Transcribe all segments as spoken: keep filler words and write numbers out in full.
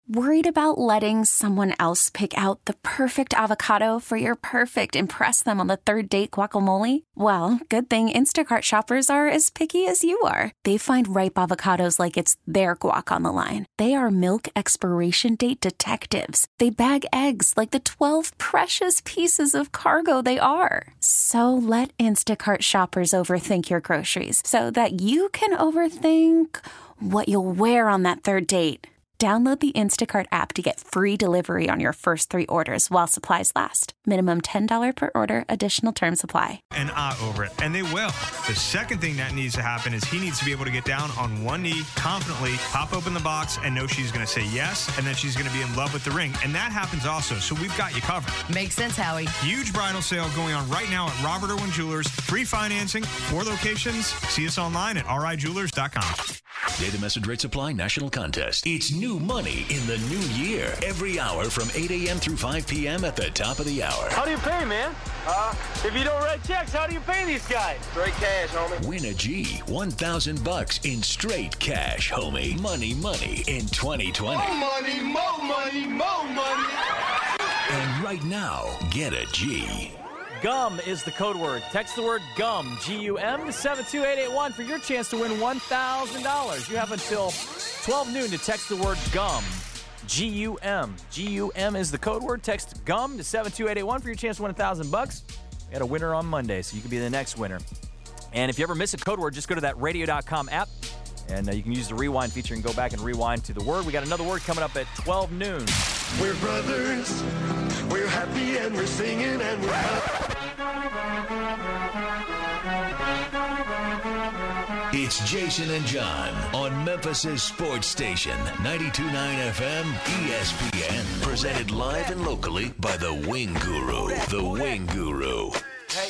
Worried about letting someone else pick out the perfect avocado for your perfect impress them on the third date guacamole? Well, good thing Instacart shoppers are as picky as you are. They find ripe avocados like it's their guac on the line. They are milk expiration date detectives. They bag eggs like the twelve precious pieces of cargo they are. So let Instacart shoppers overthink your groceries so that you can overthink what you'll wear on that third date. Download the Instacart app to get free delivery on your first three orders while supplies last. Minimum ten dollars per order. Additional terms apply. And I over it, and they will. The second thing that needs to happen is he needs to be able to get down on one knee confidently, pop open the box, and know she's going to say yes, and then she's going to be in love with the ring. And that happens also, so we've got you covered. Makes sense, Howie. Huge bridal sale going on right now at Robert Irwin Jewelers. Free financing, four locations. See us online at r i jewelers dot com. Data Message Rate Supply National Contest. It's new money in the new year. Every hour from eight a.m. through five p.m. at the top of the hour. How do you pay, man? Uh, if you don't write checks, how do you pay these guys? Straight cash, homie. Win a G, one thousand bucks in straight cash, homie. Money, money in twenty twenty. More money, more money, more money. And right now, get a G. GUM is the code word. Text the word GUM, G U M, to seven two eight eight one for your chance to win one thousand dollars. You have until twelve noon to text the word GUM, G U M. G U M is the code word. Text GUM to seven two eight eight one for your chance to win one thousand bucks. We had a winner on Monday, so you can be the next winner. And if you ever miss a code word, just go to that radio dot com app, and uh, you can use the rewind feature and go back and rewind to the word. We got another word coming up at twelve noon. We're brothers. We're happy and we're singing and we're happy. It's Jason and John on Memphis' sports station, ninety-two point nine F M E S P N. Presented live and locally by the Wing Guru. The Wing Guru. Hey.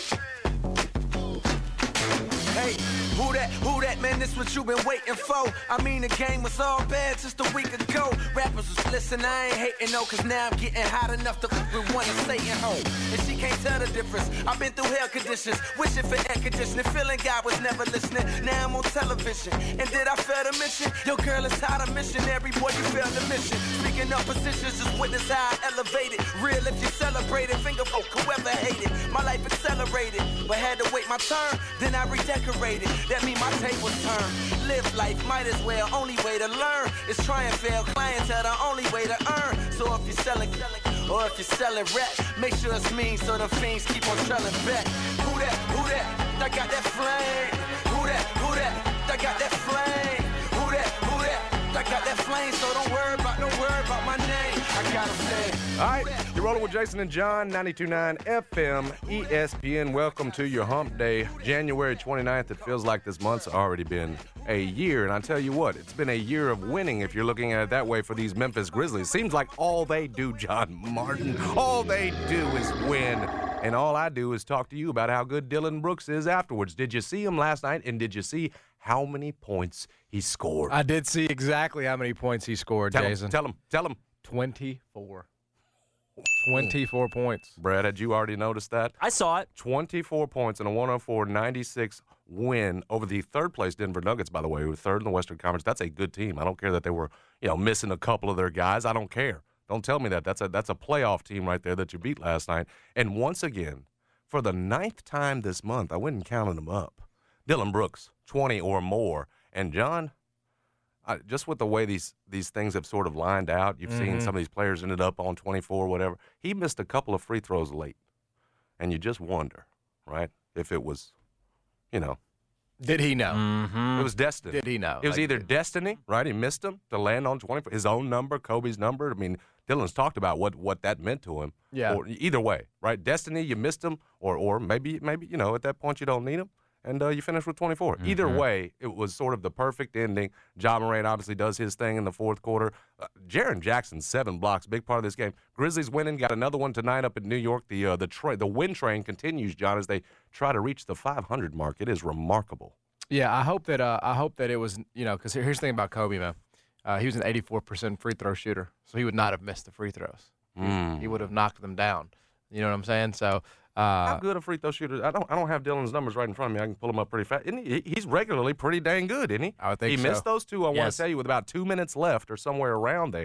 Hey, who that, who that, man, this what you been waiting for. I mean, the game was all bad just a week ago. Rappers was listening, I ain't hating no, cause now I'm getting hot enough to f- with one and stay at home. And she can't tell the difference. I've been through hell conditions, wishing for air conditioning, feeling God was never listening. Now I'm on television, and did I fail to mention? Your girl is hot, a missionary, boy, you failed the mission. Speaking of positions, just witness how I elevated. Real if you celebrate it, finger folk, whoever hated. My life accelerated, but had to wait my turn, then I redecorated. That mean my tables turn. Live life, might as well. Only way to learn is try and fail. Clientele, the only way to earn. So if you're selling, or if you're selling rap, make sure it's mean so the fiends keep on trailing back. Who that? Who that? That got that flame. Who that? Who that? That got that flame. Who that? Who that? That got that flame. So don't worry about, don't worry about my name. I gotta say. All right, you're rolling with Jason and John, ninety-two point nine F M, E S P N. Welcome to your hump day, January twenty-ninth. It feels like this month's already been a year. And I tell you what, it's been a year of winning if you're looking at it that way for these Memphis Grizzlies. Seems like all they do, John Martin, all they do is win. And all I do is talk to you about how good Dylan Brooks is afterwards. Did you see him last night, and did you see how many points he scored? I did see exactly how many points he scored, tell Jason. Him, tell him, tell him. twenty-four. twenty-four points. Brad, had you already noticed that? I saw it. twenty-four points in a one oh four ninety-six win over the third-place Denver Nuggets, by the way, who were third in the Western Conference. That's a good team. I don't care that they were, you know, missing a couple of their guys. I don't care. Don't tell me that. That's a that's a playoff team right there that you beat last night. And once again, for the ninth time this month, I went and counted them up. Dylan Brooks, twenty or more. And, John, I, just with the way these these things have sort of lined out, you've mm-hmm. seen some of these players ended up on twenty-four or whatever. He missed a couple of free throws late. And you just wonder, right, if it was, you know. Did he know? Mm-hmm. It was destiny. Did he know? It was like, either destiny, right? He missed them to land on twenty-four, his own number, Kobe's number. I mean, Dylan's talked about what, what that meant to him. Yeah. Or either way, right? Destiny, you missed him, or or maybe, maybe you know, at that point you don't need him. And uh, you finish with twenty-four. Mm-hmm. Either way, it was sort of the perfect ending. Ja Morant obviously does his thing in the fourth quarter. Uh, Jaren Jackson, seven blocks, big part of this game. Grizzlies winning, got another one tonight up in New York. The uh, the tra- the win train continues, John, as they try to reach the five hundred mark. It is remarkable. Yeah, I hope that uh, I hope that it was, you know, because here's the thing about Kobe, man. Uh, he was an eighty-four percent free throw shooter, so he would not have missed the free throws. Mm. He, he would have knocked them down. You know what I'm saying? So. Uh, How good a free throw shooter? I don't. I don't have Dylan's numbers right in front of me. I can pull them up pretty fast. Isn't he, he's regularly pretty dang good, isn't he? I would think he so. missed those two. I yes. want to tell you with about two minutes left or somewhere around there.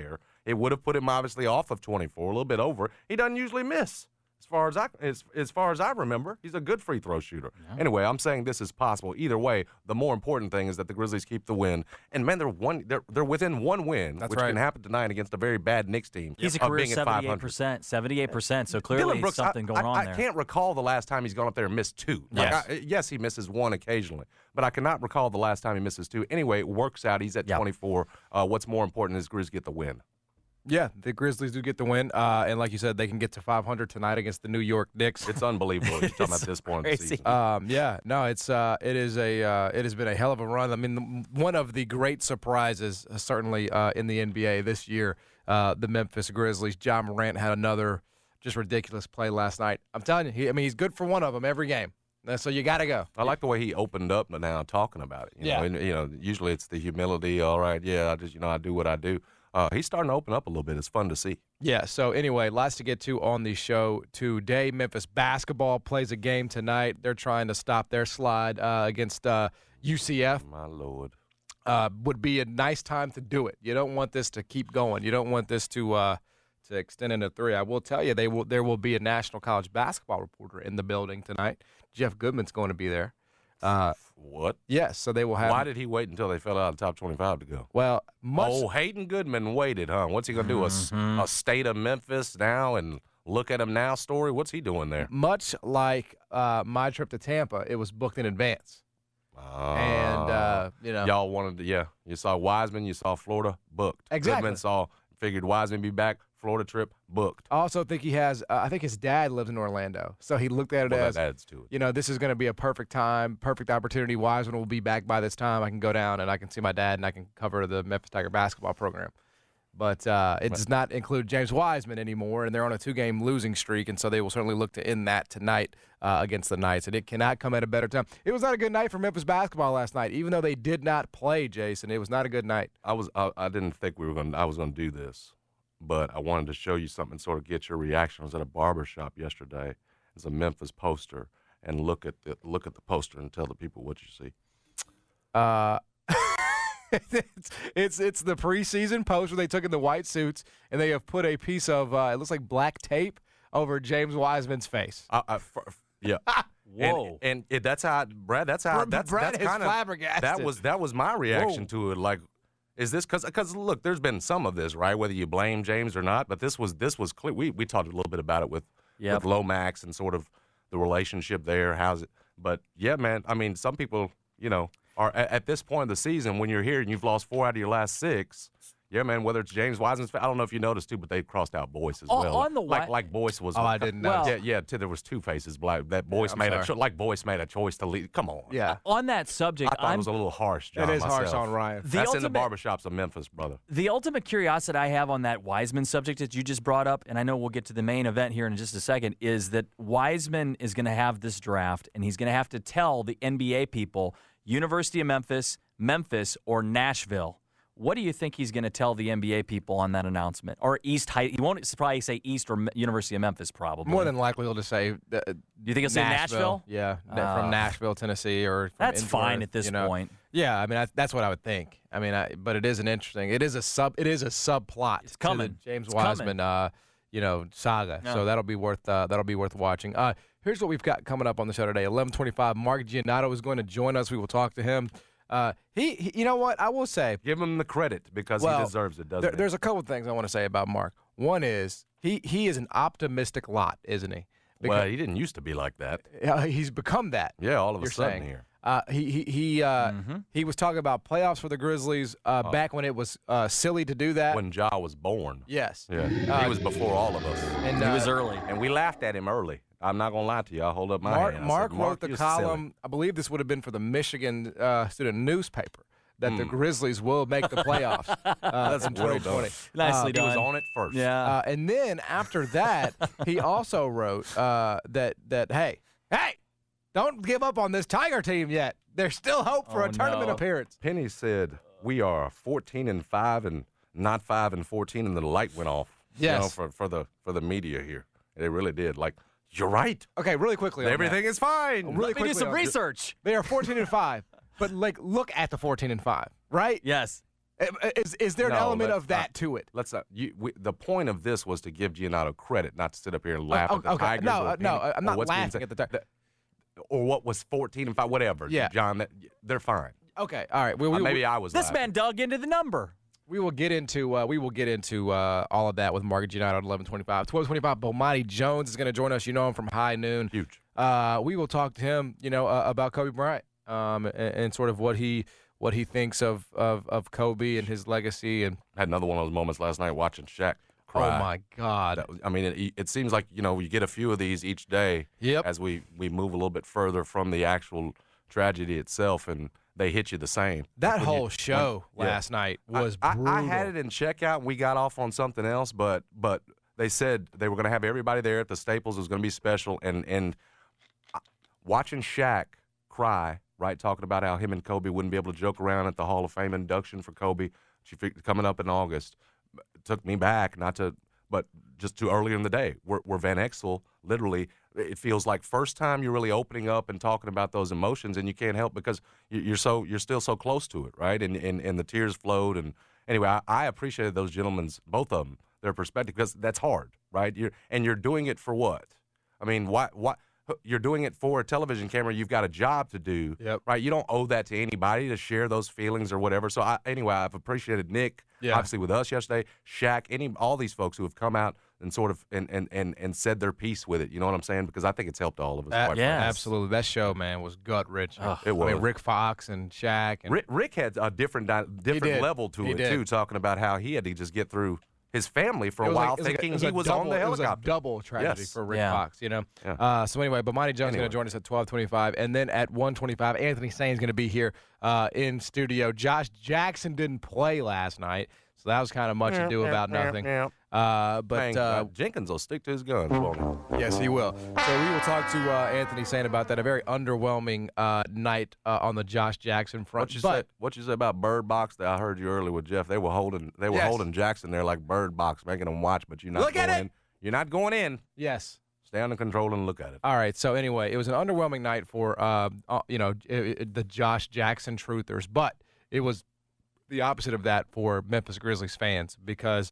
It would have put him obviously off of twenty-four, a little bit over. He doesn't usually miss. As far as I as, as far as I remember, he's a good free throw shooter. Yeah. Anyway, I'm saying this is possible. Either way, the more important thing is that the Grizzlies keep the win. And man, they're one they're they're within one win, That's which right. can happen tonight against a very bad Knicks team. He's a career seventy-eight percent, seventy-eight percent. So clearly Brooks, something I, going I, on I there. I can't recall the last time he's gone up there and missed two. Like Yes. I, yes, he misses one occasionally, but I cannot recall the last time he misses two. Anyway, it works out. He's at Yep. twenty-four. Uh, what's more important is Grizz get the win. Yeah, the Grizzlies do get the win, uh, and like you said, they can get to five hundred tonight against the New York Knicks. It's unbelievable. You're talking about this point in the crazy. season. Um, yeah, no, it's uh, it is a uh, it has been a hell of a run. I mean, the, one of the great surprises, uh, certainly uh, in the N B A this year, uh, the Memphis Grizzlies. John Morant had another just ridiculous play last night. I'm telling you, he, I mean, he's good for one of them every game. Uh, So you got to go. I like the way he opened up now talking about it. You Yeah. know, and, you know, usually it's the humility. All right, yeah, I just you know I do what I do. Uh, he's starting to open up a little bit. It's fun to see. Yeah, so anyway, lots to get to on the show today. Memphis basketball plays a game tonight. They're trying to stop their slide uh, against uh, U C F. My Lord. Uh, would be a nice time to do it. You don't want this to keep going. You don't want this to uh, to extend into three. I will tell you, they will. There will be a National College basketball reporter in the building tonight. Jeff Goodman's going to be there. Uh, What? yes, so they will have. Why did he wait until they fell out of the top twenty-five to go? Well, much. Oh, Hayden Goodman waited, huh? What's he going to do, a s Mm-hmm. a, state of Memphis now and look at him now story? What's he doing there? Much like uh, my trip to Tampa, it was booked in advance. and uh, you know, y'all wanted to, yeah. You saw Wiseman, you saw Florida, booked. Exactly. Goodman saw, figured Wiseman be back, Florida trip, booked. I also think he has. Uh, I think his dad lives in Orlando, so he looked at it Well, as, that adds to it. you know, this is going to be a perfect time, perfect opportunity. Wiseman will be back by this time. I can go down and I can see my dad and I can cover the Memphis Tiger basketball program. But uh, it does not include James Wiseman anymore, and they're on a two-game losing streak, and so they will certainly look to end that tonight uh, against the Knights. And it cannot come at a better time. It was not a good night for Memphis basketball last night, even though they did not play, Jason. It was not a good night. I was I, I didn't think we were going I was going to do this, but I wanted to show you something, sort of get your reaction. I was at a barber shop yesterday. It's a Memphis poster, and look at the look at the poster and tell the people what you see. Uh, it's, it's it's the preseason post where they took in the white suits and they have put a piece of uh, it looks like black tape over James Wiseman's face. I, I, for, yeah. Whoa. And, and it, that's how Brad. That's how. Brad- That's Brad that's is kind of flabbergasted. that was that was my reaction Whoa. to it. Like, is this because because look, there's been some of this, right? Whether you blame James or not, but this was this was clear. We we talked a little bit about it with Yep. with Lomax and sort of the relationship there. How's it? But yeah, man. I mean, some people, you know, are at, at this point of the season when you're here and you've lost four out of your last six. Yeah, man. Whether it's James Wiseman's, I don't know if you noticed too, but they crossed out Boyce as On- well. on the like Wi- like Boyce was. Oh, I didn't know. Well- yeah, yeah. Too, there was two faces. Black that Boyce I'm made a sorry. cho- like Boyce made a choice to leave. Come on. Yeah, On that subject, I thought I'm, it was a little harsh, John. it is harsh myself. on Ryan. The That's in the ultimate- barbershops of Memphis, brother. the ultimate curiosity I have on that Wiseman subject that you just brought up, and I know we'll get to the main event here in just a second, is that Wiseman is going to have this draft, and he's going to have to tell the N B A people, University of Memphis, Memphis, or Nashville. What do you think he's going to tell the N B A people on that announcement? Or East High? He won't probably say East or M- University of Memphis, probably. More than likely he'll just say. Uh, Do you think he'll say Nashville? Yeah, na- Uh, from Nashville, Tennessee, or from That's Innsworth, fine at this you know. point. Yeah, I mean I, that's what I would think. I mean, I, but it is an interesting. It is a sub. It is a subplot. It's to coming. the James It's Wiseman, uh, you know, saga. Yeah. So that'll be worth. Uh, that'll be worth watching. Uh, here's what we've got coming up on the show today. eleven twenty-five. Mark Giannotto is going to join us. We will talk to him. Uh, he, he, you know what? I will say. Give him the credit because Well, he deserves it, doesn't There, he? there's a couple of things I want to say about Mark. One is he he is an optimistic lot, isn't he? Well, he didn't used to be like that. Uh, he's become that. Yeah, all of a you're sudden saying. here. Uh, he he he uh, Mm-hmm. he was talking about playoffs for the Grizzlies uh, back when it was uh, silly to do that. When Ja was born. yes. Yeah, Uh, he was before all of us. And He uh, was early. And we laughed at him early. I'm not going to lie to you. I'll hold up my Mark, hand. I Mark said, wrote the you're column. silly." I believe this would have been for the Michigan uh, student newspaper that Hmm. the Grizzlies will make the playoffs uh, in well twenty done. twenty. Nicely He was done. on it first. Yeah. Uh, and then after that, he also wrote uh, that that hey hey, don't give up on this Tiger team yet. There's still hope for Oh, a tournament no. appearance. Penny said, we are fourteen and five and not five and fourteen, and the light went off. You know, Yes. for, for, the, for the media here. It really did. Like, you're right. Okay, really quickly. on that. Everything is fine. Really Let me do quickly some on- research. They are fourteen and five, but like look at the fourteen and five, right? Yes. Is is there an No, element let's of that not- to it? Let's not. You, we, the point of this was to give Giannotto credit, not to sit up here and laugh Oh, at the okay. Tigers. No, or uh, no, any- I'm or not what's being laughing said. at the Tigers. That- Or what was fourteen and five, whatever. Yeah. John, that, they're fine. Okay, all right. We, we, Uh, maybe I was. This laughing. man dug into the number. We will get into uh, we will get into uh, all of that with Mark Giannotto at eleven twenty-five. twelve twenty-five, Bomani Jones is going to join us. You know him from High Noon. Huge. Uh, we will talk to him, you know, uh, about Kobe Bryant um, and, and sort of what he what he thinks of, of, of Kobe and his legacy. And Had another one of those moments last night watching Shaq cry. oh my God, That was- I mean, it, it seems like, you know, you get a few of these each day Yep. as we, we move a little bit further from the actual tragedy itself, and they hit you the same. that When you- whole show when- yeah. last night was I, brutal. I, I had it in checkout, and we got off on something else, but but they said they were going to have everybody there at the Staples. It was going to be special, and and watching Shaq cry, right, talking about how him and Kobe wouldn't be able to joke around at the Hall of Fame induction for Kobe, she fig- coming up in August, took me back, not to, but just to earlier in the day, where, where Van Exel literally, it feels like first time you're really opening up and talking about those emotions, and you can't help because you- you're so you're still so close to it, right? And and, and the tears flowed, and anyway, I, I appreciated those gentlemen's, both of them, their perspective, because that's hard, right? You're and you're doing it for what? I mean, why why? You're doing it for a television camera. You've got a job to do, Yep. right? You don't owe that to anybody to share those feelings or whatever. So I, anyway, I've appreciated Nick, Yeah. obviously with us yesterday, Shaq, any all these folks who have come out and sort of and and and, and said their piece with it. You know what I'm saying? Because I think it's helped all of us. That- quite yeah. frankly. Absolutely. That show, man, was gut wrenching. It I was. mean, Rick Fox and Shaq. And Rick, Rick had a different di- different did. level to He it did. too, talking about how he had to just get through his family for It a was while, like- it was like- thinking it was he a was double, on the It was helicopter. a double tragedy Yes. for Rick Yeah. Fox, you know. Yeah. Uh, so anyway, but Monty Jones is Anyway. going to join us at twelve twenty-five, and then at one twenty-five, Anthony Sain's going to be here uh, in studio. Josh Jackson didn't play last night, so that was kind of much Yeah, ado yeah, about yeah, nothing. yeah. Uh, but Dang, uh, uh, Jenkins will stick to his guns, won't he? yes, he will. So we will talk to uh, Anthony Sain about that. A very underwhelming uh, night uh, on the Josh Jackson front. What you but say? What you say about Bird Box? That I heard you earlier with Jeff. They were holding. They were Yes. holding Jackson there like Bird Box, making him watch. But you're not Look going at it! in. You're not going in. yes. Stay under control and look at it. All right. So anyway, it was an underwhelming night for uh, uh, you know it, it, the Josh Jackson truthers, but it was the opposite of that for Memphis Grizzlies fans because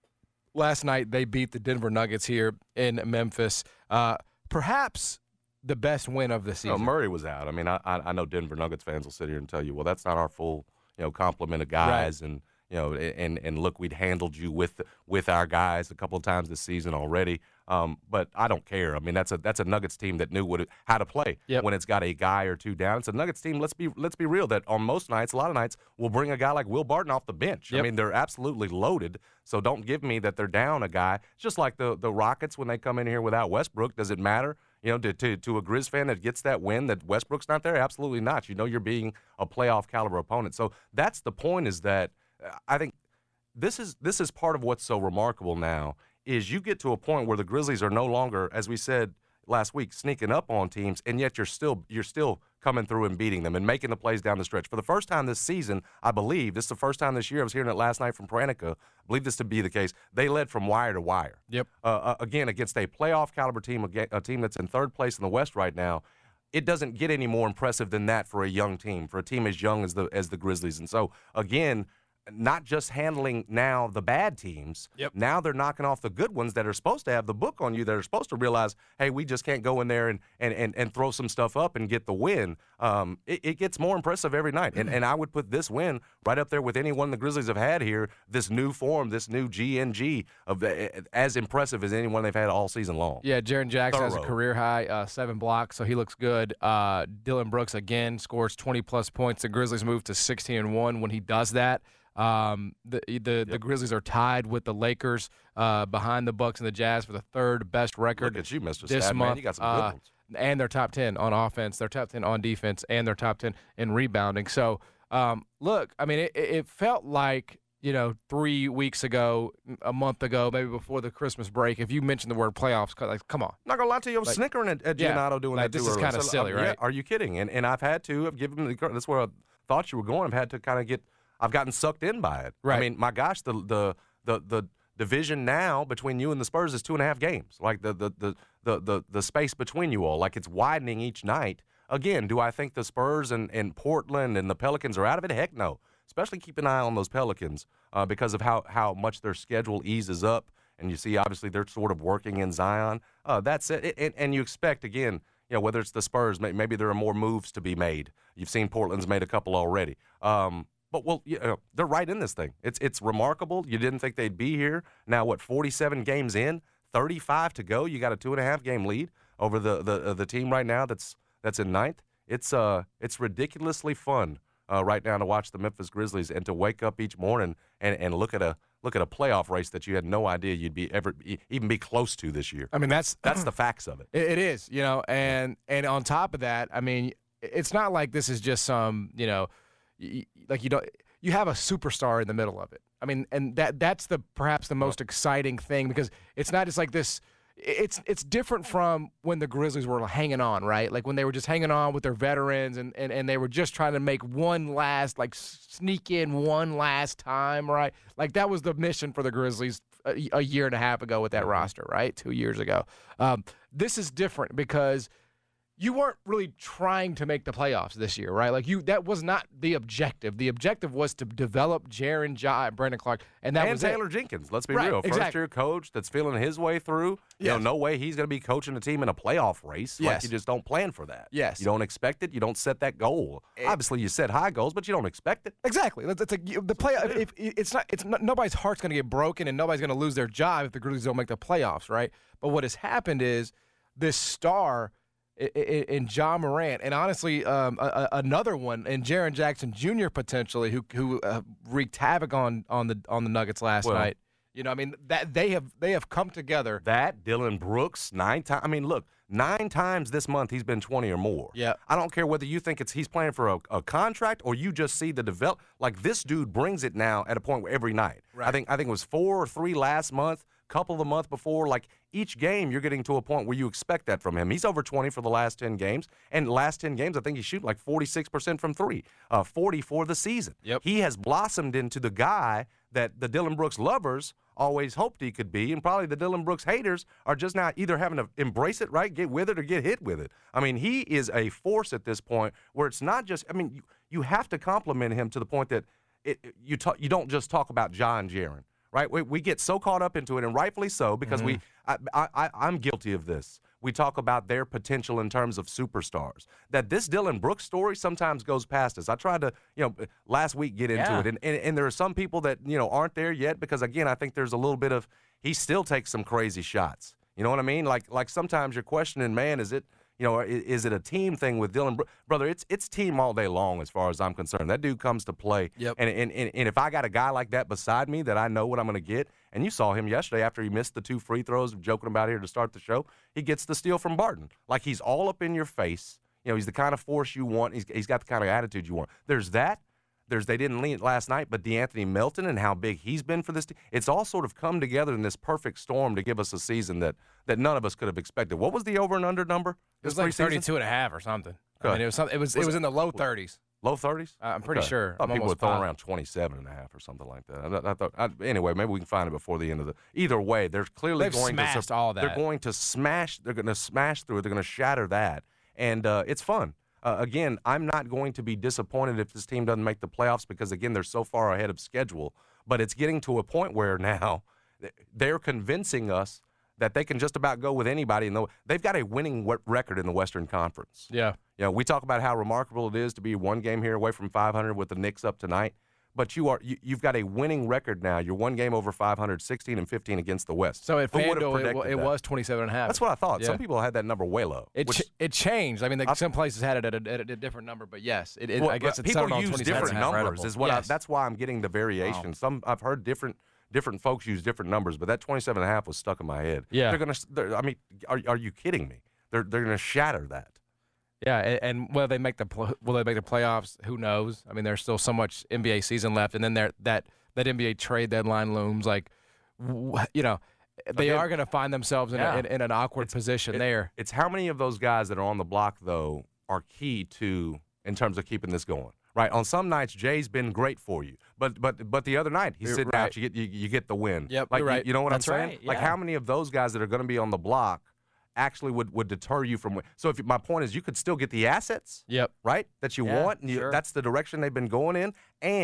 last night they beat the Denver Nuggets here in Memphis. Uh, perhaps the best win of the No, season. Murray was out. I mean, I I I know Denver Nuggets fans will sit here and tell you, well, that's not our full you know complement of guys, and you know, and and look, we'd handled you with with our guys a couple of times this season already. Um, but I don't care. I mean, that's a that's a Nuggets team that knew what it, how to play Yep. when it's got a guy or two down. It's a Nuggets team. Let's be let's be real. That on most nights, a lot of nights, will bring a guy like Will Barton off the bench. I Yep. mean, they're absolutely loaded. So don't give me that they're down a guy. It's just like the the Rockets when they come in here without Westbrook. Does it matter? You know, to, to to a Grizz fan that gets that win that Westbrook's not there? Absolutely not. You know, you're being a playoff caliber opponent. So that's the point. Is that uh, I think this is this is part of what's so remarkable now is you get to a point where the Grizzlies are no longer, as we said last week, sneaking up on teams, and yet you're still you're still coming through and beating them and making the plays down the stretch. For the first time this season, I believe, this is the first time this year, I was hearing it last night from Pranica, I believe this to be the case, they led from wire to wire. Yep. Uh, uh, again, against a playoff caliber team, a, a team that's in third place in the West right now. It doesn't get any more impressive than that for a young team, for a team as young as the as the Grizzlies. And so, again, not just handling now the bad teams. Yep. Now they're knocking off the good ones that are supposed to have the book on you, that are supposed to realize, hey, we just can't go in there and and, and, and throw some stuff up and get the win. Um, it, it gets more impressive every night. And and I would put this win right up there with any one the Grizzlies have had here, this new form, this new G N G, of the, as impressive as anyone they've had all season long. Yeah, Jaren Jackson has a Thorough. career high uh, seven blocks, so he looks good. Uh, Dylan Brooks again scores twenty plus points. The Grizzlies move to sixteen and one when he does that. Um, the the, the Grizzlies are tied with the Lakers uh, behind the Bucks and the Jazz for the third best record. Look at you, Mister this Stat month. Man. You got some good uh, ones. And they're top ten on offense. They're top ten on defense, and they're top ten in rebounding. So, um, look, I mean, it, it felt like, you know, three weeks ago, a month ago, maybe before the Christmas break, if you mentioned the word playoffs, like, come on. Not gonna lie to you, I'm Like- snickering at, at Yeah, Giannotto doing like, that this too is early. kinda So, silly, uh, yeah, right? are you kidding? And and I've had to. I've given him the. That's where I thought you were going. I've had to kind of get. I've gotten sucked in by it. Right. I mean, my gosh, the the the the division now between you and the Spurs is two and a half games. Like the the the the the, the space between you all, like it's widening each night. Again, do I think the Spurs and, and Portland and the Pelicans are out of it? Heck no. especially keep an eye on those Pelicans uh, because of how, how much their schedule eases up. And you see, obviously, they're sort of working in Zion. Uh, that's it. And, and you expect, again, you know, whether it's the Spurs, maybe there are more moves to be made. You've seen Portland's made a couple already. Um, but, well, you know, they're right in this thing. It's it's remarkable. You didn't think they'd be here. Now, what, forty-seven games in, thirty-five to go. You got a two-and-a-half game lead over the the, uh, the team right now that's that's in ninth. It's uh it's ridiculously fun uh, right now to watch the Memphis Grizzlies and to wake up each morning and, and look at a look at a playoff race that you had no idea you'd be ever even be close to this year. I mean, that's that's the facts of it. It is, you know, and and on top of that, I mean, it's not like this is just some, you know, like you don't you have a superstar in the middle of it. I mean, and that that's the perhaps the most exciting thing because it's not just like this. It's it's different from when the Grizzlies were hanging on, right? Like when they were just hanging on with their veterans and, and, and they were just trying to make one last, like sneak in one last time, right? Like that was the mission for the Grizzlies a, a year and a half ago with that roster, right? Two years ago. Um, this is different because you weren't really trying to make the playoffs this year, right? Like you, that was not the objective. The objective was to develop Jaren Ja and Brandon Clark, and that and was Taylor it. Jenkins. Let's be right, real, exactly. first year coach that's feeling his way through. You yes. know, no way he's going to be coaching a team in a playoff race. Yes. Like you just don't plan for that. Yes. You don't expect it. You don't set that goal. It, Obviously, you set high goals, but you don't expect it. Exactly. It's like the play. If, if it's not. It's not, nobody's heart's going to get broken, and nobody's going to lose their job if the Grizzlies don't make the playoffs, right? But what has happened is this star in Ja Morant, and honestly, um, a, a, another one in Jaren Jackson Junior potentially, who who uh, wreaked havoc on on the on the Nuggets last well, night. You know, I mean that they have they have come together. That Dylan Brooks nine times. I mean, look, nine times this month he's been twenty or more. Yeah. I don't care whether you think it's he's playing for a, a contract or you just see the develop. Like this dude brings it now at a point where every night. Right. I think I think it was four or three last month. Couple the month before, like each game, you're getting to a point where you expect that from him. He's over twenty for the last ten games, and last ten games, I think he's shooting like forty-six percent from three, uh, forty for the season. Yep. He has blossomed into the guy that the Dylan Brooks lovers always hoped he could be, and probably the Dylan Brooks haters are just now either having to embrace it, right, get with it, or get hit with it. I mean, he is a force at this point where it's not just. I mean, you, you have to compliment him to the point that it, you talk, you don't just talk about Ja and Jaren. Right, we, we get so caught up into it, and rightfully so, because mm-hmm. we, I, I, I'm guilty of this. We talk about their potential in terms of superstars. That this Dylan Brooks story sometimes goes past us. I tried to, you know, last week get into yeah. it, and, and and there are some people that you know aren't there yet because again, I think there's a little bit of he still takes some crazy shots. You know what I mean? Like like sometimes you're questioning, man, is it? You know, is, is it a team thing with Dylan Brooks? Brother, it's it's team all day long as far as I'm concerned. That dude comes to play. Yep. And, and, and, and if I got a guy like that beside me that I know what I'm going to get, and you saw him yesterday after he missed the two free throws, joking about here to start the show, he gets the steal from Barton. Like he's all up in your face. You know, he's the kind of force you want. He's, he's got the kind of attitude you want. There's that. There's they didn't lean it last night, but DeAnthony Melton and how big he's been for this team. It's all sort of come together in this perfect storm to give us a season that, that none of us could have expected. What was the over and under number? It was like thirty-two and a half or something. I mean, it was something, it was, was it was in the low thirties. Low thirties? Uh, I'm pretty okay. sure. I thought I'm people were almost throwing positive. around twenty-seven and a half or something like that. I, I thought I, anyway, maybe we can find it before the end of the. Either way, they're clearly They've going smashed to all that. They're going to smash. They're going to smash through it. They're going to shatter that, and uh, it's fun. Uh, again, I'm not going to be disappointed if this team doesn't make the playoffs because again, they're so far ahead of schedule. But it's getting to a point where now they're convincing us that they can just about go with anybody. And they've got a winning record in the Western Conference. Yeah. You know, we talk about how remarkable it is to be one game here away from five hundred with the Knicks up tonight. But you are, you, you've got a winning record now. You're one game over five hundred, sixteen and fifteen against the West. So at Who would have FanDuel, it, predicted it that? was twenty-seven and a half. That's what I thought. Yeah. Some people had that number way low. It which, ch- it changed. I mean, like, I, some places had it at a, at a different number, but yes, it, it, well, I guess it's people use different numbers. Incredible. Is what yes. I, that's why I'm getting the variation. Wow. Some I've heard different different folks use different numbers, but that twenty-seven and a half was stuck in my head. Yeah. They're gonna. They're, I mean, are are you kidding me? They're they're gonna shatter that. Yeah, and, and will they make the pl- will they make the playoffs? Who knows? I mean, there's still so much N B A season left, and then there that that N B A trade deadline looms. Like, w- you know, they Again, are going to find themselves in, yeah. a, in, in an awkward It's- position it- there. It's how many of those guys that are on the block though are key to in terms of keeping this going. Right. On some nights, Jay's been great for you, but but but the other night he's You're sitting right. out. You get you, you get the win. Yep, like you're right. You, you know what That's I'm saying? right, Like yeah. how many of those guys that are going to be on the block actually would, would deter you from. So if my point is, you could still get the assets. Yep. Right. That you Yeah, want. And you, sure. That's the direction they've been going in, and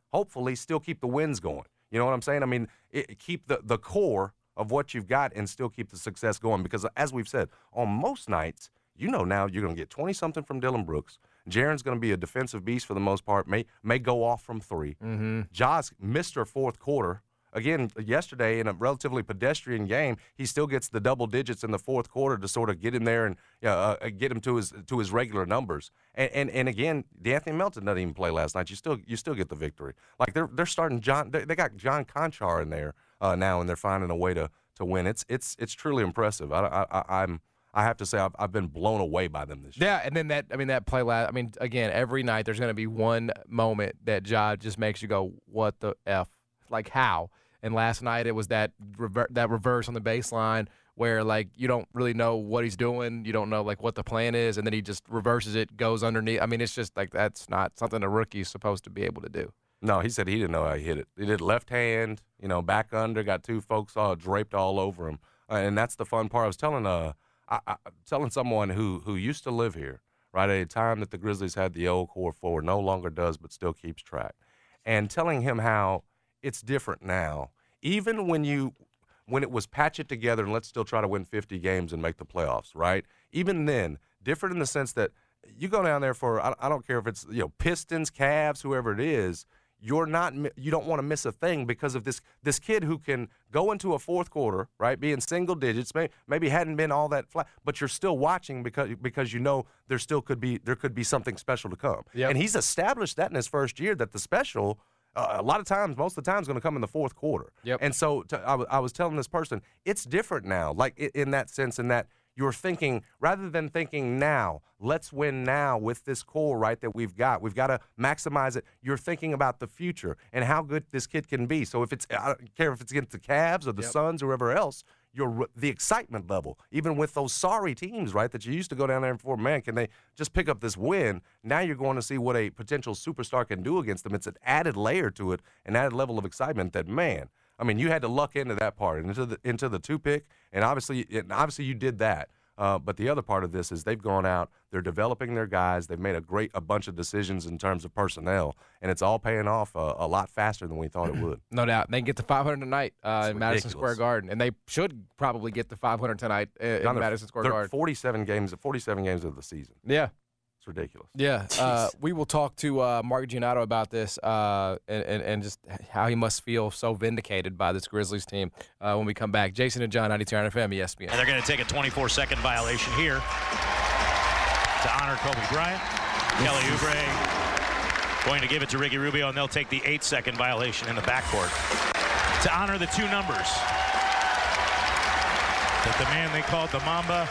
hopefully still keep the wins going. You know what I'm saying? I mean, it, keep the, the core of what you've got and still keep the success going. Because as we've said, on most nights, you know now you're going to get twenty-something from Dylan Brooks. Jaren's going to be a defensive beast for the most part, may may go off from three. Mm-hmm. Ja's missed her fourth quarter. Again, yesterday in a relatively pedestrian game, he still gets the double digits in the fourth quarter to sort of get him there and uh, get him to his to his regular numbers. And and, and again, DeAnthony Melton didn't even play last night. You still you still get the victory. Like they're they're starting John. They, they got John Conchar in there uh, now, and they're finding a way to to win. It's it's it's truly impressive. I, I, I'm. I have to say I've, I've been blown away by them this year. Yeah, and then that I mean that play last. I mean again, every night there's going to be one moment that Ja just makes you go, "What the f?" Like how? And last night it was that rever- that reverse on the baseline where like you don't really know what he's doing, you don't know like what the plan is, and then he just reverses it, goes underneath. I mean, it's just like that's not something a rookie's supposed to be able to do. No, he said he didn't know how he hit it. He did left hand, you know, back under, got two folks all draped all over him, uh, and that's the fun part. I was telling uh. I, I, telling someone who, who used to live here, right, at a time that the Grizzlies had the old core forward, no longer does, but still keeps track, and telling him how it's different now. Even when you, when it was patch it together and let's still try to win fifty games and make the playoffs, right? Even then, different in the sense that you go down there for, I, I don't care if it's, you know, Pistons, Cavs, whoever it is, you're not, you don't want to miss a thing because of this this kid who can go into a fourth quarter, right, be in single digits, maybe, maybe hadn't been all that flat, but you're still watching because because you know there still could be there could be something special to come. Yep. And he's established that in his first year that the special, uh, a lot of times, most of the time, is going to come in the fourth quarter. Yep. And so to, I, w- I was telling this person, it's different now, like in, in that sense, in that you're thinking, rather than thinking now, let's win now with this core, right, that we've got. We've got to maximize it. You're thinking about the future and how good this kid can be. So if it's, I don't care if it's against the Cavs or the yep. Suns or whoever else, you're, the excitement level, even with those sorry teams, right, that you used to go down there and for, man, can they just pick up this win? Now you're going to see what a potential superstar can do against them. It's an added layer to it, an added level of excitement that, man, I mean, you had to luck into that part, into the into the two pick, and obviously, and obviously you did that. Uh, but the other part of this is they've gone out, they're developing their guys, they've made a great a bunch of decisions in terms of personnel, and it's all paying off a, a lot faster than we thought it would. No doubt, they can get to five hundred tonight uh, in Madison Square Garden, and they should probably get to five hundred tonight uh, in John, Madison Square Garden. forty-seven games, forty-seven games of the season. Yeah. It's ridiculous. Yeah, uh, we will talk to uh, Mark Giannotto about this uh, and, and, and just how he must feel so vindicated by this Grizzlies team uh, when we come back. Jason and John, ninety-two point nine F M, E S P N. And they're going to take a twenty-four second violation here to honor Kobe Bryant. Kelly Oubre going to give it to Ricky Rubio, and they'll take the eight second violation in the backcourt to honor the two numbers that the man they called the Mamba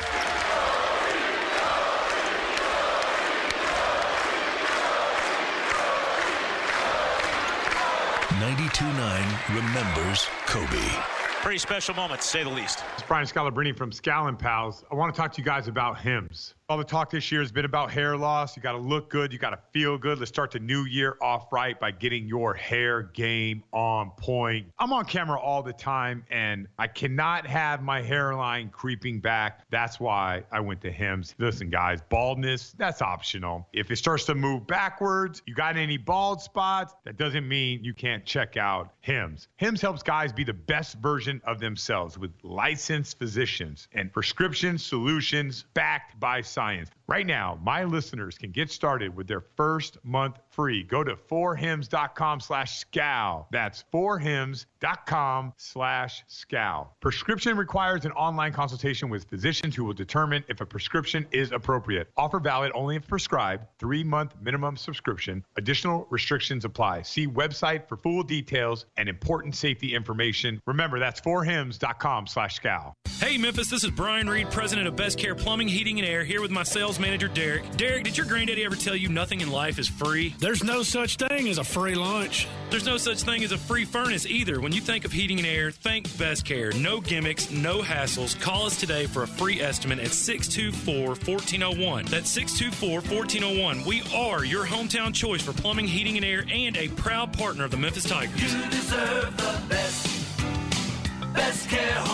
ninety-two point nine remembers Kobe. Pretty special moment, to say the least. It's Brian Scalabrine from Scallon Pals. I want to talk to you guys about Hims. All the talk this year has been about hair loss. You got to look good. You got to feel good. Let's start the new year off right by getting your hair game on point. I'm on camera all the time, and I cannot have my hairline creeping back. That's why I went to Hims. Listen, guys, baldness, that's optional. If it starts to move backwards, you got any bald spots, that doesn't mean you can't check out Hims. Hims helps guys be the best version of themselves with licensed physicians and prescription solutions backed by science. Right now, my listeners can get started with their first month free. Go to four hims dot com slash scal. That's four hims dot com slash scal. Prescription requires an online consultation with physicians who will determine if a prescription is appropriate. Offer valid only if prescribed. Three-month minimum subscription. Additional restrictions apply. See website for full details and important safety information. Remember, that's four hims dot com slash scal. Hey, Memphis, this is Brian Reed, president of Best Care Plumbing, Heating, and Air, here with my sales manager, Derek. Derek, did your granddaddy ever tell you nothing in life is free? There's no such thing as a free lunch. There's no such thing as a free furnace either. When you think of heating and air, think Best Care. No gimmicks, no hassles. Call us today for a free estimate at six two four, one four zero one. That's six two four, one four zero one. We are your hometown choice for plumbing, heating, and air, and a proud partner of the Memphis Tigers. You deserve the best. Best Care Home Service.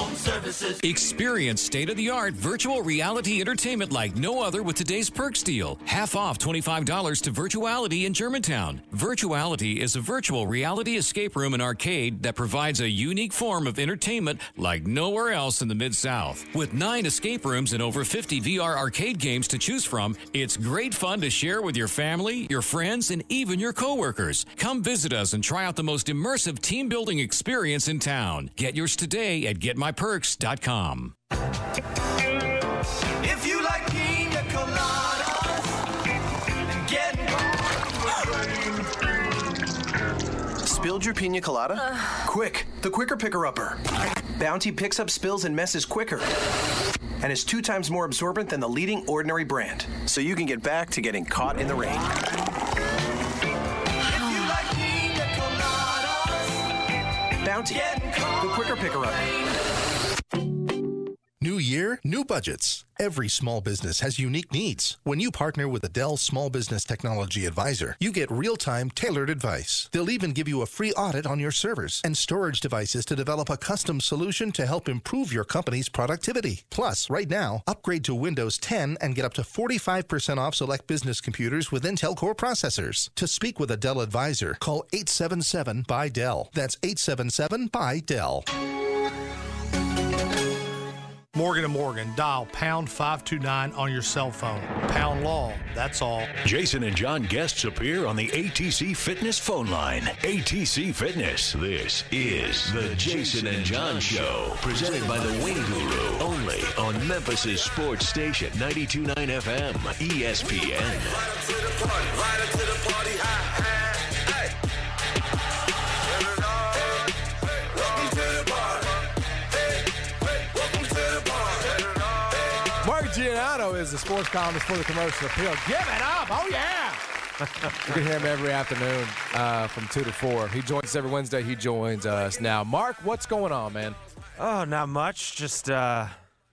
Experience state-of-the-art virtual reality entertainment like no other with today's Perks deal. Half off twenty-five dollars to Virtuality in Germantown. Virtuality is a virtual reality escape room and arcade that provides a unique form of entertainment like nowhere else in the Mid-South. With nine escape rooms and over fifty V R arcade games to choose from, it's great fun to share with your family, your friends, and even your coworkers. Come visit us and try out the most immersive team-building experience in town. Get yours today at get my perks dot com. If you like pina coladas and getting Spilled your pina colada? Uh. Quick, the Quicker Picker-Upper. Bounty picks up spills and messes quicker. And is two times more absorbent than the leading Ordinary brand. So you can get back to getting caught in the rain. Bounty, the Quicker Picker-Upper. New year, new budgets. Every small business has unique needs. When you partner with a Dell Small Business Technology Advisor, you get real-time, tailored advice. They'll even give you a free audit on your servers and storage devices to develop a custom solution to help improve your company's productivity. Plus, right now, upgrade to Windows ten and get up to forty-five percent off select business computers with Intel Core processors. To speak with a Dell advisor, call eight seven seven, B Y Dell. That's eight seven seven, B Y Dell. Morgan and Morgan, dial pound five two nine on your cell phone. Pound law, that's all. Jason and John guests appear on the A T C Fitness phone line. A T C Fitness. This is the Jason and John Show, presented by the Wing Guru, only on Memphis' sports station, ninety-two point nine F M, E S P N. Right up to the party, right up to the party, high, high, hey. Welcome to the party. Mark Giannotto is the sports columnist for the Commercial Appeal. Give it up! Oh, yeah! You can hear him every afternoon uh, from two to four. He joins us every Wednesday. He joins us now. Mark, what's going on, man? Oh, not much. Just, uh,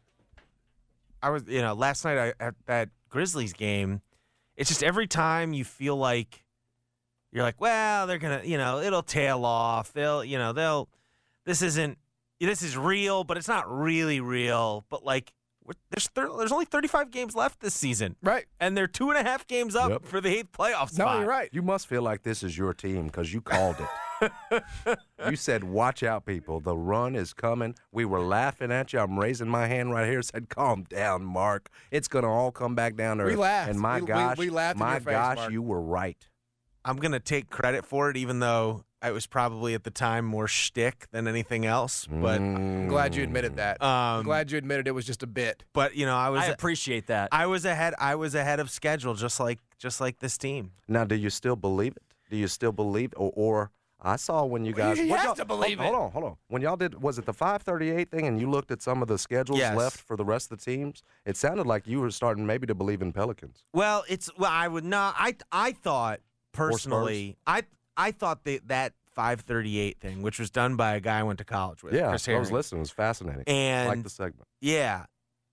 I was, you know, last night I, at that Grizzlies game, it's just every time you feel like you're like, well, they're going to, you know, it'll tail off. They'll, you know, they'll, this isn't, this is real, but it's not really real. But, like, There's thir- there's only thirty-five games left this season. Right. And they're two and a half games up Yep. for the eighth playoff spot. No, you're right. You must feel like this is your team because you called it. You said, watch out, people. The run is coming. We were laughing at you. I'm raising my hand right here. Said, calm down, Mark. It's going to all come back down to We earth. laughed. And my We- we- gosh, we laughed in my your face, gosh, Mark. you were right. I'm going to take credit for it, even though it was probably at the time more shtick than anything else. But I'm glad you admitted that. Um, I'm glad you admitted it was just a bit. But you know, I was I appreciate that. I was ahead. I was ahead of schedule, just like just like this team. Now, do you still believe it? Do you still believe, or, or I saw when you guys. You what have y'all- to believe hold, it. Hold on, hold on. When y'all did, was it the five thirty-eight thing, and you looked at some of the schedules Yes. left for the rest of the teams? It sounded like you were starting maybe to believe in Pelicans. Well, it's well, I would not. I I thought personally, I I thought that that five thirty-eight thing, which was done by a guy I went to college with, Yeah, Chris I was Herring. listening. It was fascinating. And I like the segment. Yeah,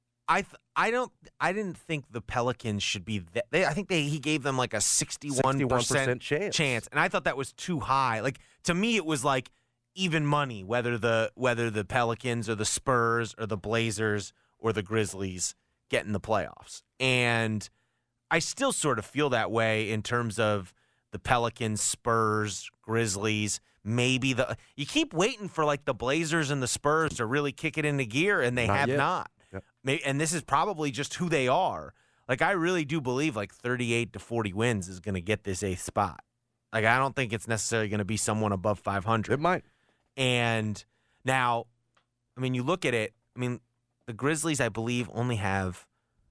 I th- I don't I didn't think the Pelicans should be that. They, I think they he gave them like a sixty-one percent chance. chance, and I thought that was too high. Like to me, it was like even money, whether the whether the Pelicans or the Spurs or the Blazers or the Grizzlies get in the playoffs, and I still sort of feel that way in terms of the Pelicans, Spurs, Grizzlies. Maybe the you keep waiting for like the Blazers and the Spurs to really kick it into gear, and they Not have yet. not. Yep. May- And this is probably just who they are. Like I really do believe like thirty-eight to forty wins is going to get this eighth spot. Like I don't think it's necessarily going to be someone above five hundred. It might. And now, I mean, you look at it. I mean, the Grizzlies, I believe, only have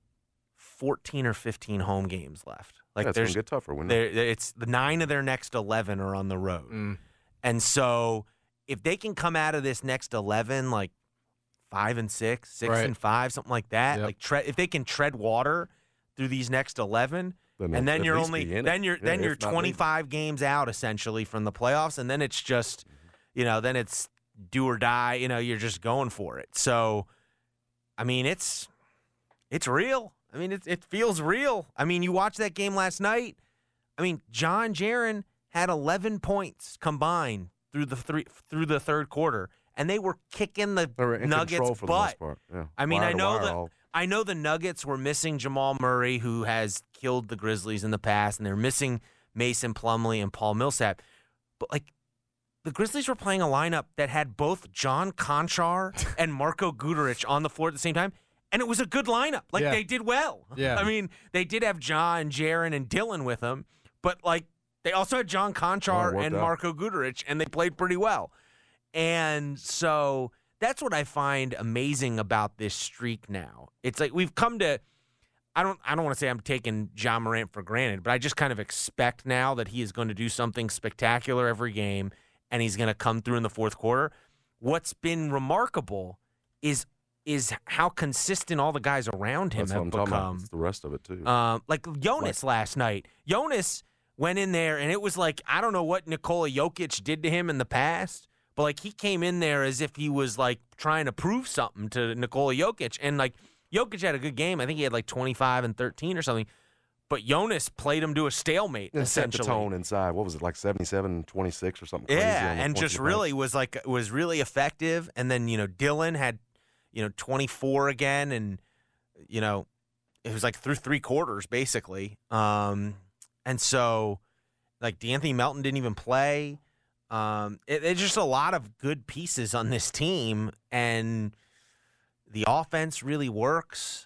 fourteen or fifteen home games left. Like Yeah, it's there's gonna get tougher, wouldn't there- it? It's the nine of their next eleven are on the road, Mm. and so if they can come out of this next eleven like five and six, six Right. and five, something like that, Yep. like tre- if they can tread water through these next eleven. Then And they'll then at you're least only be in it. then you're Yeah, then if you're not lead. twenty-five games out essentially from the playoffs, and then it's just, you know, then it's do or die. You know, you're just going for it. So, I mean, it's it's real. I mean, it it feels real. I mean, you watched that game last night. I mean, John Jaren had eleven points combined through the three through the third quarter, and they were kicking the They were in Nuggets' control for the butt. most part. Yeah. I mean, Wire I to know wire that all- I know the Nuggets were missing Jamal Murray, who has killed the Grizzlies in the past, and they're missing Mason Plumlee and Paul Millsap. But like, the Grizzlies were playing a lineup that had both John Conchar and Marko Guduric on the floor at the same time, and it was a good lineup. Like, Yeah. they did well. Yeah. I mean, they did have Ja and Jaren and Dylan with them, but like, they also had John Conchar worked and out. Marko Guduric, and they played pretty well. And so that's what I find amazing about this streak now. It's like we've come to I don't I don't want to say I'm taking Ja Morant for granted, but I just kind of expect now that he is going to do something spectacular every game and he's going to come through in the fourth quarter. What's been remarkable is is how consistent all the guys around him That's what have I'm talking about. become. It's the rest of it, too. Um, like Jonas last night. Jonas went in there, and it was like, I don't know what Nikola Jokic did to him in the past, but like he came in there as if he was like trying to prove something to Nikola Jokic. And like Jokic had a good game. I think he had like twenty-five and thirteen or something. But Jonas played him to a stalemate, And set the essentially. tone inside. What was it, like seventy-seven twenty-six or something crazy? Yeah, on the and just points really was like was really effective. And then, you know, Dylan had, you know, twenty-four again, and you know, it was like through three quarters basically. Um, and so, like D'Anthony Melton didn't even play. Um, it, it's just a lot of good pieces on this team, and the offense really works.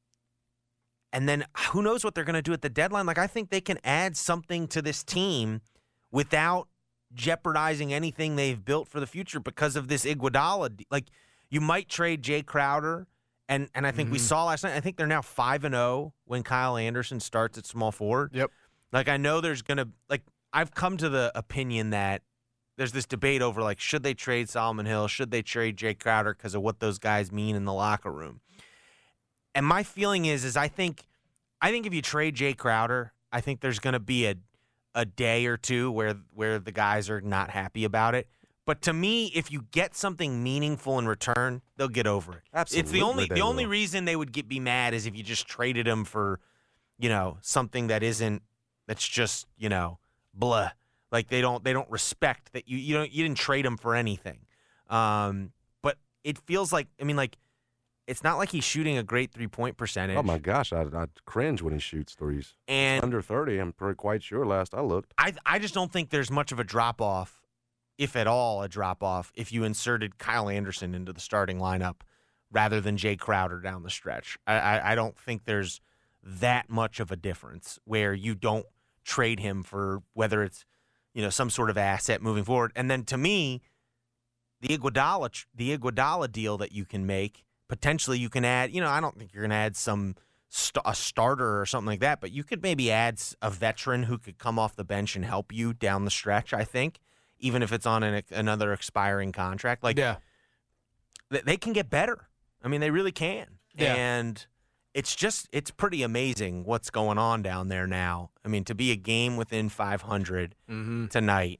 And then who knows what they're going to do at the deadline? Like, I think they can add something to this team without jeopardizing anything they've built for the future because of this Iguodala. Like, you might trade Jay Crowder, and and I think we saw last night, I think they're now five and oh when Kyle Anderson starts at small forward. Yep. Like, I know there's going to, like, I've come to the opinion that there's this debate over, like, should they trade Solomon Hill? Should they trade Jay Crowder because of what those guys mean in the locker room? And my feeling is, is I think, I think if you trade Jay Crowder, I think there's going to be a, a day or two where where the guys are not happy about it. But to me, if you get something meaningful in return, they'll get over it. Absolutely, It's the only they the only will. reason they would get be mad is if you just traded him for, you know, something that isn't that's just, you know, blah. Like they don't they don't respect that you you don't you didn't trade him for anything. Um, but it feels like I mean like. It's not like he's shooting a great three-point percentage. Oh, my gosh. I, I cringe when he shoots threes. And under thirty, I'm pretty quite sure last I looked. I I just don't think there's much of a drop-off, if at all a drop-off, if you inserted Kyle Anderson into the starting lineup rather than Jay Crowder down the stretch. I, I, I don't think there's that much of a difference where you don't trade him for whether it's, you know, some sort of asset moving forward. And then to me, the Iguodala, the Iguodala deal that you can make, potentially you can add, you know, I don't think you're going to add some st- a starter or something like that, but you could maybe add a veteran who could come off the bench and help you down the stretch, I think, even if it's on an, another expiring contract. Like, yeah. th- they can get better. I mean, they really can. Yeah. And it's just, it's pretty amazing what's going on down there now. I mean, to be a game within five hundred Mhm. tonight,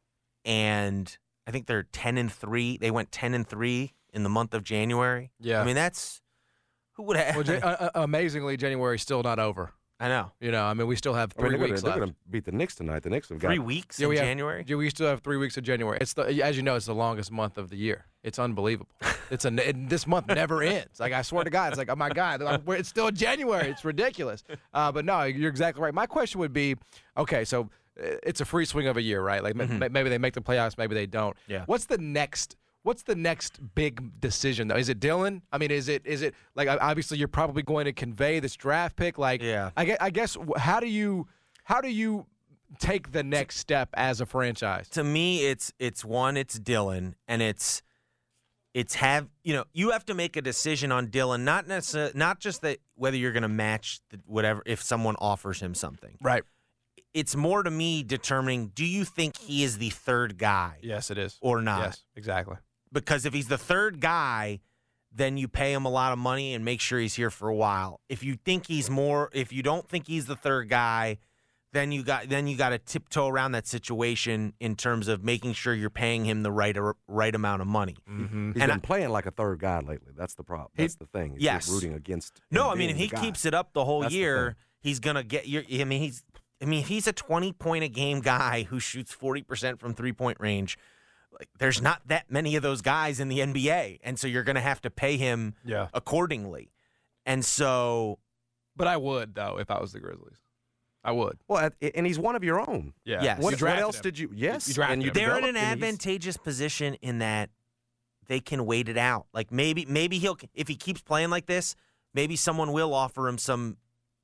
and I think they're ten and three. They went ten and three in the month of January. Yeah. I mean, that's who would have. Well, Ja- uh, uh, amazingly, January's still not over. I know. You know, I mean, we still have I mean, three they're weeks gonna, left. They're going to beat the Knicks tonight. The Knicks have got Three weeks Yeah, in we have- January. Yeah, we still have three weeks of January. It's the, as you know, it's the longest month of the year. It's unbelievable. It's a it, this month never ends. Like I swear to God, it's like oh my God, I'm- we're- it's still January. It's ridiculous. Uh, but no, you're exactly right. My question would be, okay, so uh, it's a free swing of a year, right? Like ma- Mhm. maybe they make the playoffs, maybe they don't. Yeah. What's the next? What's the next big decision though? Is it Dylan? I mean, is it is it like obviously you're probably going to convey this draft pick? Like, Yeah. I guess, I guess how do you how do you take the next step as a franchise? To me, it's it's one, it's Dylan, and it's it's have you know you have to make a decision on Dylan, not necessarily not just that whether you're going to match the, whatever if someone offers him something. Right. It's more to me determining: do you think he is the third guy? Yes, it is. Or not? Yes, exactly. Because if he's the third guy, then you pay him a lot of money and make sure he's here for a while. If you think he's more, if you don't think he's the third guy, then you got then you got to tiptoe around that situation in terms of making sure you're paying him the right right amount of money. Mm-hmm. He's And been I- playing like a third guy lately. That's the problem. That's the thing. He's yes. rooting against. No, him I mean if being he the guy. keeps it up the whole That's the year, thing. he's gonna get. Your, I mean he's. I mean if he's a twenty point a game guy who shoots forty percent from three point range, like there's not that many of those guys in the N B A, and so you're going to have to pay him Yeah. accordingly. And so, but I would though if I was the Grizzlies. I would. Well, and he's one of your own. Yeah. Yes. What, You drafted what else him. did you? Yes. You drafted and you him. they're in developed an him, and he's- advantageous position in that they can wait it out. Like maybe, maybe he'll if he keeps playing like this, maybe someone will offer him some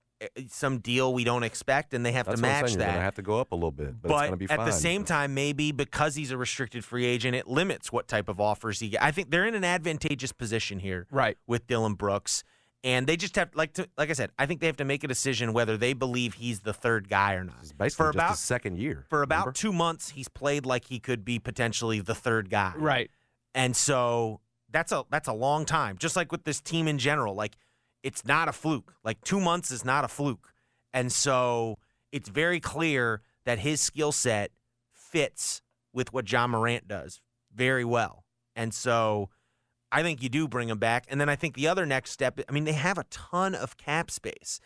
some deal we don't expect, and they have That's to what I'm match saying. that. You're going to have to go up a little bit, but, it's going to be at fine. the same time, maybe because he's a restricted free agent, it limits what type of offers he gets. I think they're in an advantageous position here, right, with Dillon Brooks, and they just have like to like I said, I think they have to make a decision whether they believe he's the third guy or not. It's basically for just about his second year. for about remember? two months, he's played like he could be potentially the third guy, Right. and so that's a that's a long time. Just like with this team in general, like it's not a fluke. Like two months is not a fluke. And so it's very clear that his skill set fits with what John Morant does very well. And so I think you do bring him back. And then I think the other next step, I mean, they have a ton of cap space.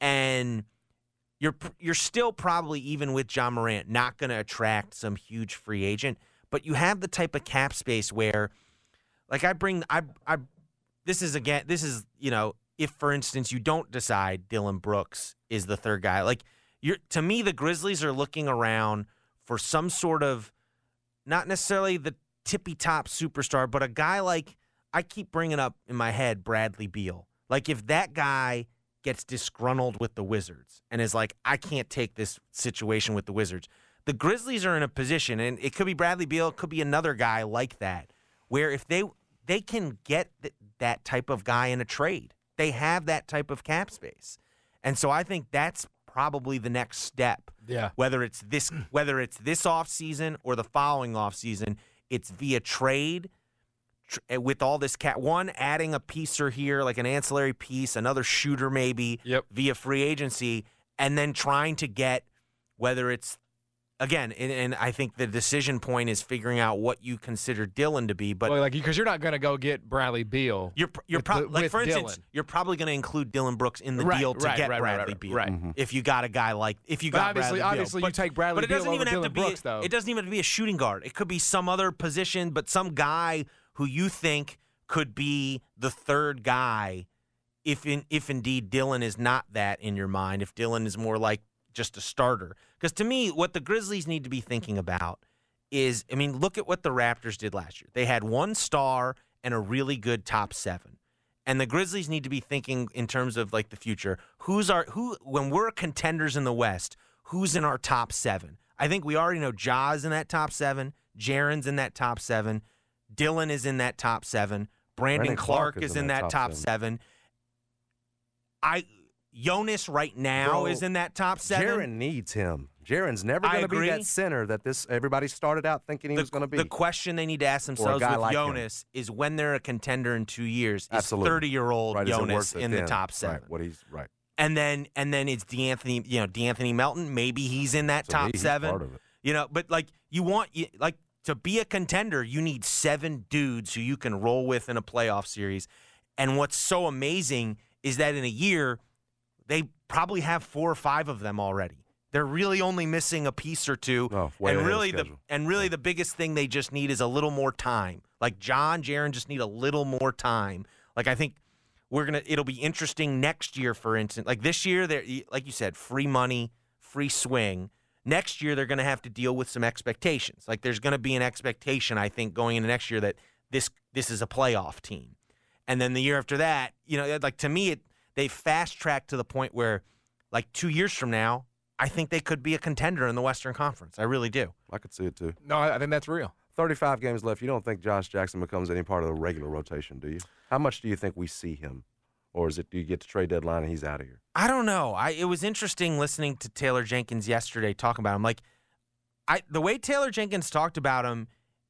And you're you're still probably, even with John Morant, not going to attract some huge free agent. But you have the type of cap space where, like I bring, I, I, this is again, this is, you know, if, for instance, you don't decide Dillon Brooks is the third guy, like you're to me, the Grizzlies are looking around for some sort of, not necessarily the tippy top superstar, but a guy like, I keep bringing up in my head Bradley Beal. Like if that guy gets disgruntled with the Wizards and is like, I can't take this situation with the Wizards, the Grizzlies are in a position, and it could be Bradley Beal, it could be another guy like that, where if they they can get th- that type of guy in a trade. They have that type of cap space. And so I think that's probably the next step. Yeah. Whether it's this whether it's this offseason or the following offseason, it's via trade tr- with all this cap. One, adding a piecer here, like an ancillary piece, another shooter maybe yep. via free agency, and then trying to get, whether it's, again, and, and I think the decision point is figuring out what you consider Dillon to be. But well, like because you're not going to go get Bradley Beal. You're you're with pro- the- like with for instance, Dillon. you're probably going to include Dillon Brooks in the Right, deal to right, get right, right, Bradley right, Beal. right. Mm-hmm. If you got a guy like if you But got obviously, Bradley obviously Beal. you take Bradley but it Beal doesn't over even have to Dillon be Brooks, though. It doesn't even have to be a shooting guard. It could be some other position, but some guy who you think could be the third guy. If in if indeed Dillon is not that in your mind, if Dillon is more like just a starter, because to me, what the Grizzlies need to be thinking about is, I mean, look at what the Raptors did last year. They had one star and a really good top seven. And the Grizzlies need to be thinking in terms of like the future. Who's our who when we're contenders in the West, who's in our top seven? I think we already know Ja's in that top seven, Jaren's in that top seven, Dillon is in that top seven, Brandon, Brandon Clark, Clark is in that, top, seven. I Jonas right now Bro, is in that top seven. Jaren needs him. Jaren's never I going to be agree. that center that this everybody started out thinking he the, was going to be. The question they need to ask Or a themselves guy with like him. Jonas is when they're a contender in two years, is Absolutely. thirty-year-old Right, is it Jonas worth it in the then? top seven. Right, what he's right. And then and then it's DeAnthony, you know, DeAnthony Melton. Maybe he's in that To top me, he's seven. part of it. You know, but like you want you, like to be a contender, you need seven dudes who you can roll with in a playoff series. And what's so amazing is that in a year, they probably have four or five of them already. They're really only missing a piece or two. Oh, way and ahead of really the schedule. and really the biggest thing they just need is a little more time. Like John, Jaren just need a little more time. Like I think we're gonna it'll be interesting next year, for instance. Like this year, they're like you said, free money, free swing. Next year, they're going to have to deal with some expectations. Like there's going to be an expectation, I think, going into next year that this this is a playoff team. And then the year after that, you know, like to me, it they fast tracked to the point where, like two years from now, I think they could be a contender in the Western Conference. I really do. I could see it too. No, I I think that's real. thirty-five games left. You don't think Josh Jackson becomes any part of the regular rotation, do you? How much do you think we see him? Or is it do you get to trade deadline and he's out of here? I don't know. I it was interesting listening to Taylor Jenkins yesterday talking about him. Like, I the way Taylor Jenkins talked about him,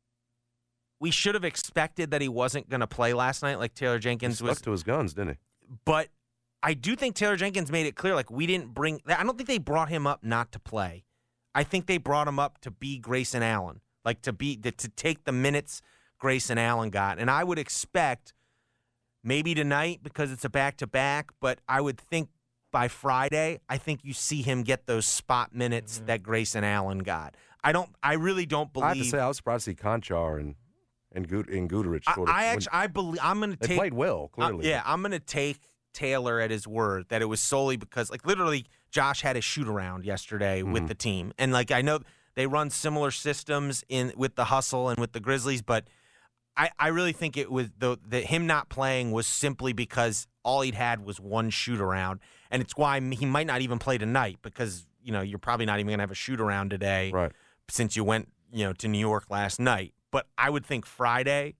we should have expected that he wasn't going to play last night. Like Taylor Jenkins He was stuck to his guns, didn't he? But I do think Taylor Jenkins made it clear, like, we didn't bring – I don't think they brought him up not to play. I think they brought him up to be Grayson Allen, like to be to, to take the minutes Grayson Allen got. And I would expect maybe tonight because it's a back-to-back, but I would think by Friday, I think you see him get those spot minutes mm-hmm. that Grayson Allen got. I don't. I really don't believe. I have to say, I was surprised to see Conchar and and, Gut, and Guterich. Sort I, of, I actually, I believe. I'm going to take. They played well, clearly. Uh, yeah, I'm going to take Taylor at his word that it was solely because, like, literally, Josh had a shoot around yesterday Mm-hmm. with the team, and like I know they run similar systems in with the hustle and with the Grizzlies, but I, I really think it was the that him not playing was simply because all he'd had was one shoot around, and it's why he might not even play tonight because you know you're probably not even going to have a shoot around today, right? Since you went you know to New York last night. But I would think Friday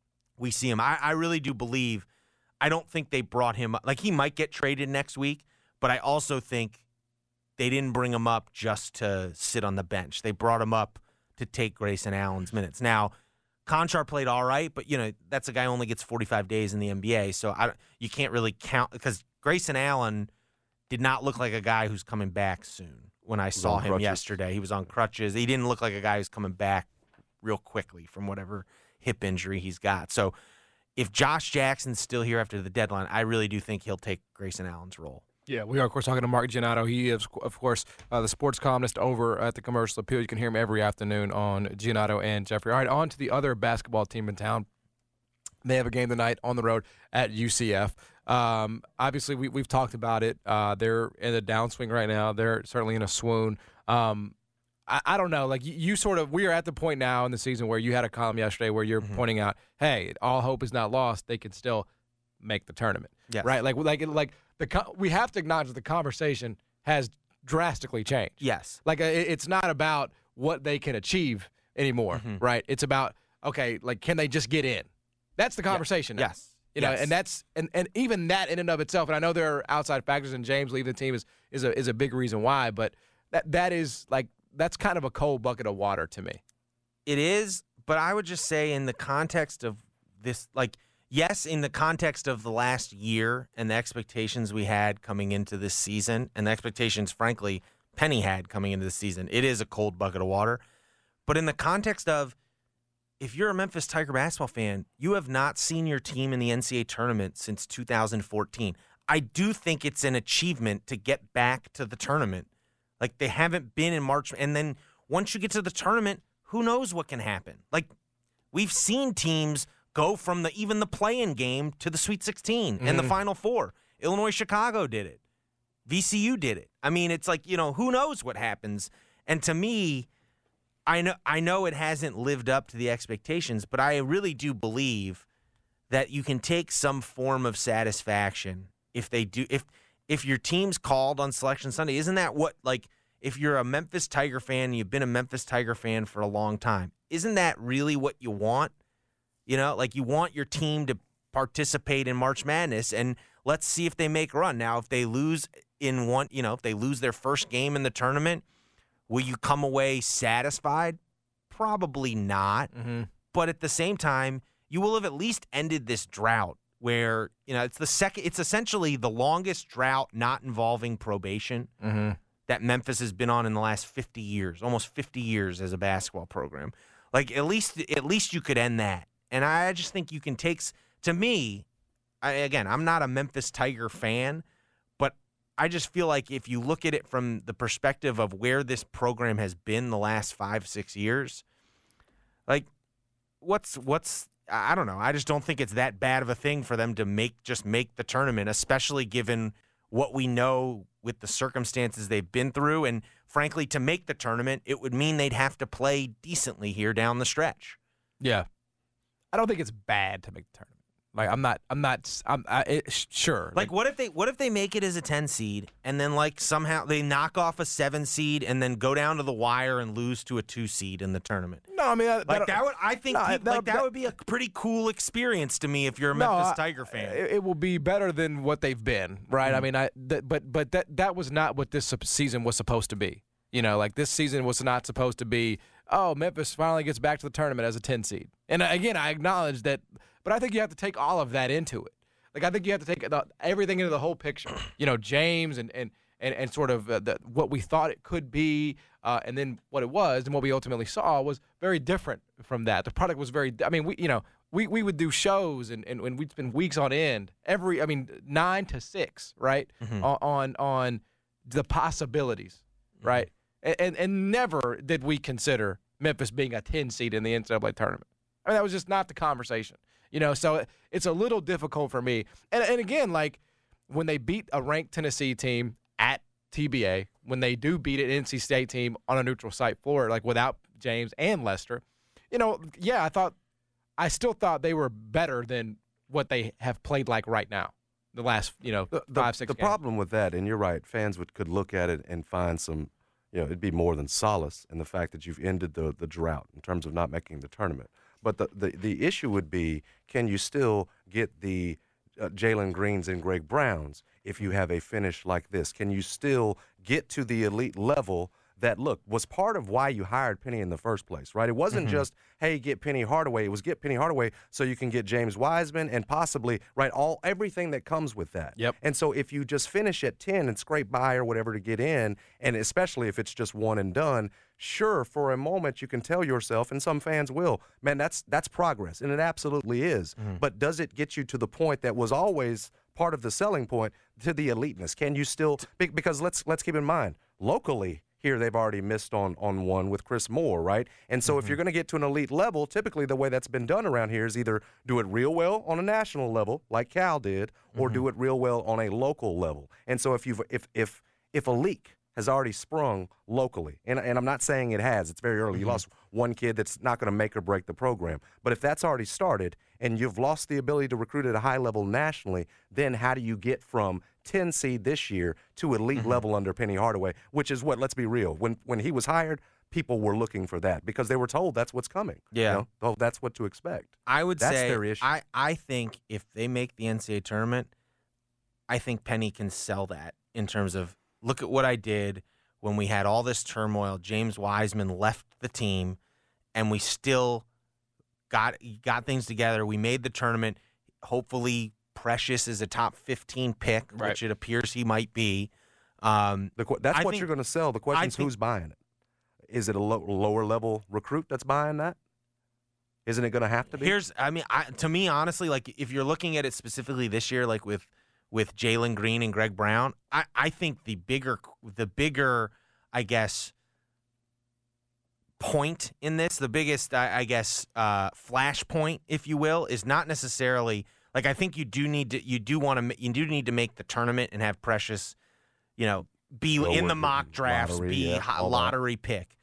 we see him. I, I really do believe. I don't think they brought him up. Like, he might get traded next week, but I also think they didn't bring him up just to sit on the bench. They brought him up to take Grayson Allen's minutes. Now, Conchar played all right, but, you know, that's a guy who only gets forty-five days in the N B A, so I, you can't really count because Grayson Allen did not look like a guy who's coming back soon when I saw him crutches. yesterday. He was on crutches. He didn't look like a guy who's coming back real quickly from whatever hip injury he's got. So if Josh Jackson's still here after the deadline, I really do think he'll take Grayson Allen's role. Yeah, we are, of course, talking to Mark Giannotto. He is, of course, uh, the sports columnist over at the Commercial Appeal. You can hear him every afternoon on Giannotto and Jeffrey. All right, on to the other basketball team in town. They have a game tonight on the road at U C F. Um, obviously, we, we've talked about it. Uh, they're in a downswing right now. They're certainly in a swoon. Um, I, I don't know. Like, you, you sort of – we are at the point now in the season where you had a column yesterday where you're mm-hmm. pointing out, hey, all hope is not lost. They can still make the tournament. Yes. Right? Like, like, like the we have to acknowledge that the conversation has drastically changed. Yes. Like, it, it's not about what they can achieve anymore, mm-hmm. right? It's about, okay, like, can they just get in? That's the conversation. Yeah. Now. Yes. You know, yes. and that's and, and even that in and of itself, and I know there are outside factors, and James leaving the team is is a is a big reason why, but that that is like that's kind of a cold bucket of water to me. It is, but I would just say in the context of this, like, yes, in the context of the last year and the expectations we had coming into this season, and the expectations, frankly, Penny had coming into this season, it is a cold bucket of water. But in the context of, if you're a Memphis Tiger basketball fan, you have not seen your team in the N C double A tournament since two thousand fourteen. I do think it's an achievement to get back to the tournament. Like, they haven't been in March. And then once you get to the tournament, who knows what can happen? Like, we've seen teams go from the even the play-in game to the Sweet sixteen mm-hmm. and the Final Four. Illinois Chicago did it. V C U did it. I mean, it's like, you know, who knows what happens? And to me, I know I know it hasn't lived up to the expectations, but I really do believe that you can take some form of satisfaction if they do if if your team's called on Selection Sunday. Isn't that what, like, if you're a Memphis Tiger fan and you've been a Memphis Tiger fan for a long time, isn't that really what you want? You know, like, you want your team to participate in March Madness, and let's see if they make a run. Now, if they lose in one, you know, if they lose their first game in the tournament, will you come away satisfied? Probably not. Mm-hmm. But at the same time, you will have at least ended this drought where, you know, it's the second, it's essentially the longest drought not involving probation mm-hmm. that Memphis has been on in the last fifty years, almost fifty years as a basketball program. Like, at least, at least you could end that. And I just think you can take, to me, I, again, I'm not a Memphis Tiger fan, but I just feel like if you look at it from the perspective of where this program has been the last five, six years, like, what's, what's, I don't know. I just don't think it's that bad of a thing for them to make, just make the tournament, especially given what we know with the circumstances they've been through. And frankly, to make the tournament, it would mean they'd have to play decently here down the stretch. Yeah. I don't think it's bad to make the tournament. Like, I'm not, I'm not, I'm I, it, sure. Like, like, what if they, what if they make it as a ten seed and then, like, somehow they knock off a seven seed and then go down to the wire and lose to a two seed in the tournament? No, I mean, that, like that would, I think, no, people, that, like that, that would be a pretty cool experience to me if you're a no, Memphis I, Tiger fan. It, it will be better than what they've been, right? Mm-hmm. I mean, I, that, but, but that, that was not what this season was supposed to be. You know, like, this season was not supposed to be, oh, Memphis finally gets back to the tournament as a ten seed. And again, I acknowledge that, but I think you have to take all of that into it. Like, I think you have to take the, everything into the whole picture. You know, James and and and, and sort of uh, the, what we thought it could be, uh, and then what it was, and what we ultimately saw was very different from that. The product was very. I mean, we you know we, we would do shows and, and, and we'd spend weeks on end every. I mean, nine to six, right? Mm-hmm. On, on on the possibilities, right? And, and and never did we consider Memphis being a ten seed in the N C double A tournament. I mean, that was just not the conversation. You know, so it's a little difficult for me. And and again, like when they beat a ranked Tennessee team at T B A, when they do beat an N C State team on a neutral site floor, like without James and Lester, you know, yeah, I thought, I still thought they were better than what they have played like right now. The last, you know, the, five, the, six The games. problem with that, and you're right, fans would could look at it and find some, you know, it'd be more than solace in the fact that you've ended the, the drought in terms of not making the tournament. But the, the, the issue would be, can you still get the uh, Jalen Greens and Greg Browns if you have a finish like this? Can you still get to the elite level that, look, was part of why you hired Penny in the first place, right? It wasn't Mm-hmm. just, hey, get Penny Hardaway. It was get Penny Hardaway so you can get James Wiseman and possibly, right, all everything that comes with that. Yep. And so if you just finish at ten and scrape by or whatever to get in, and especially if it's just one and done, sure, for a moment you can tell yourself, and some fans will, man, that's that's progress, and it absolutely is. Mm-hmm. But does it get you to the point that was always part of the selling point, to the eliteness? Can you still – because let's let's keep in mind, locally – here they've already missed on on one with Chris Moore, right? And so Mm-hmm. if you're going to get to an elite level, typically the way that's been done around here is either do it real well on a national level, like Cal did, or Mm-hmm. do it real well on a local level. And so if you've if if if a leak has already sprung locally, and and I'm not saying it has, it's very early. You Mm-hmm. lost one kid that's not going to make or break the program. But if that's already started and you've lost the ability to recruit at a high level nationally, then how do you get from ten seed this year to elite Mm-hmm. level under Penny Hardaway, which is what, let's be real, when when he was hired, people were looking for that because they were told that's what's coming. Yeah. You know? Oh, that's what to expect. I would That's say their issue. I, I think if they make the N C double A tournament, I think Penny can sell that in terms of, look at what I did when we had all this turmoil. James Wiseman left the team, and we still got got things together. We made the tournament. Hopefully, Precious is a top fifteen pick, Right. which it appears he might be. Um, The, qu- that's I what think- you're going to sell. The question I is think- who's buying it. Is it a lo- lower level recruit that's buying that? Isn't it going to have to be? Here's, I mean, I, to me, honestly, like if you're looking at it specifically this year, like with with Jalen Green and Greg Brown, I, I think the bigger, the bigger, I guess, point in this, the biggest, I, I guess, uh, flashpoint, if you will, is not necessarily like I think you do need to, you do want to, you do need to make the tournament and have Precious, you know, be Lower in the the mock drafts, lottery, be yeah, hot all that. lottery pick.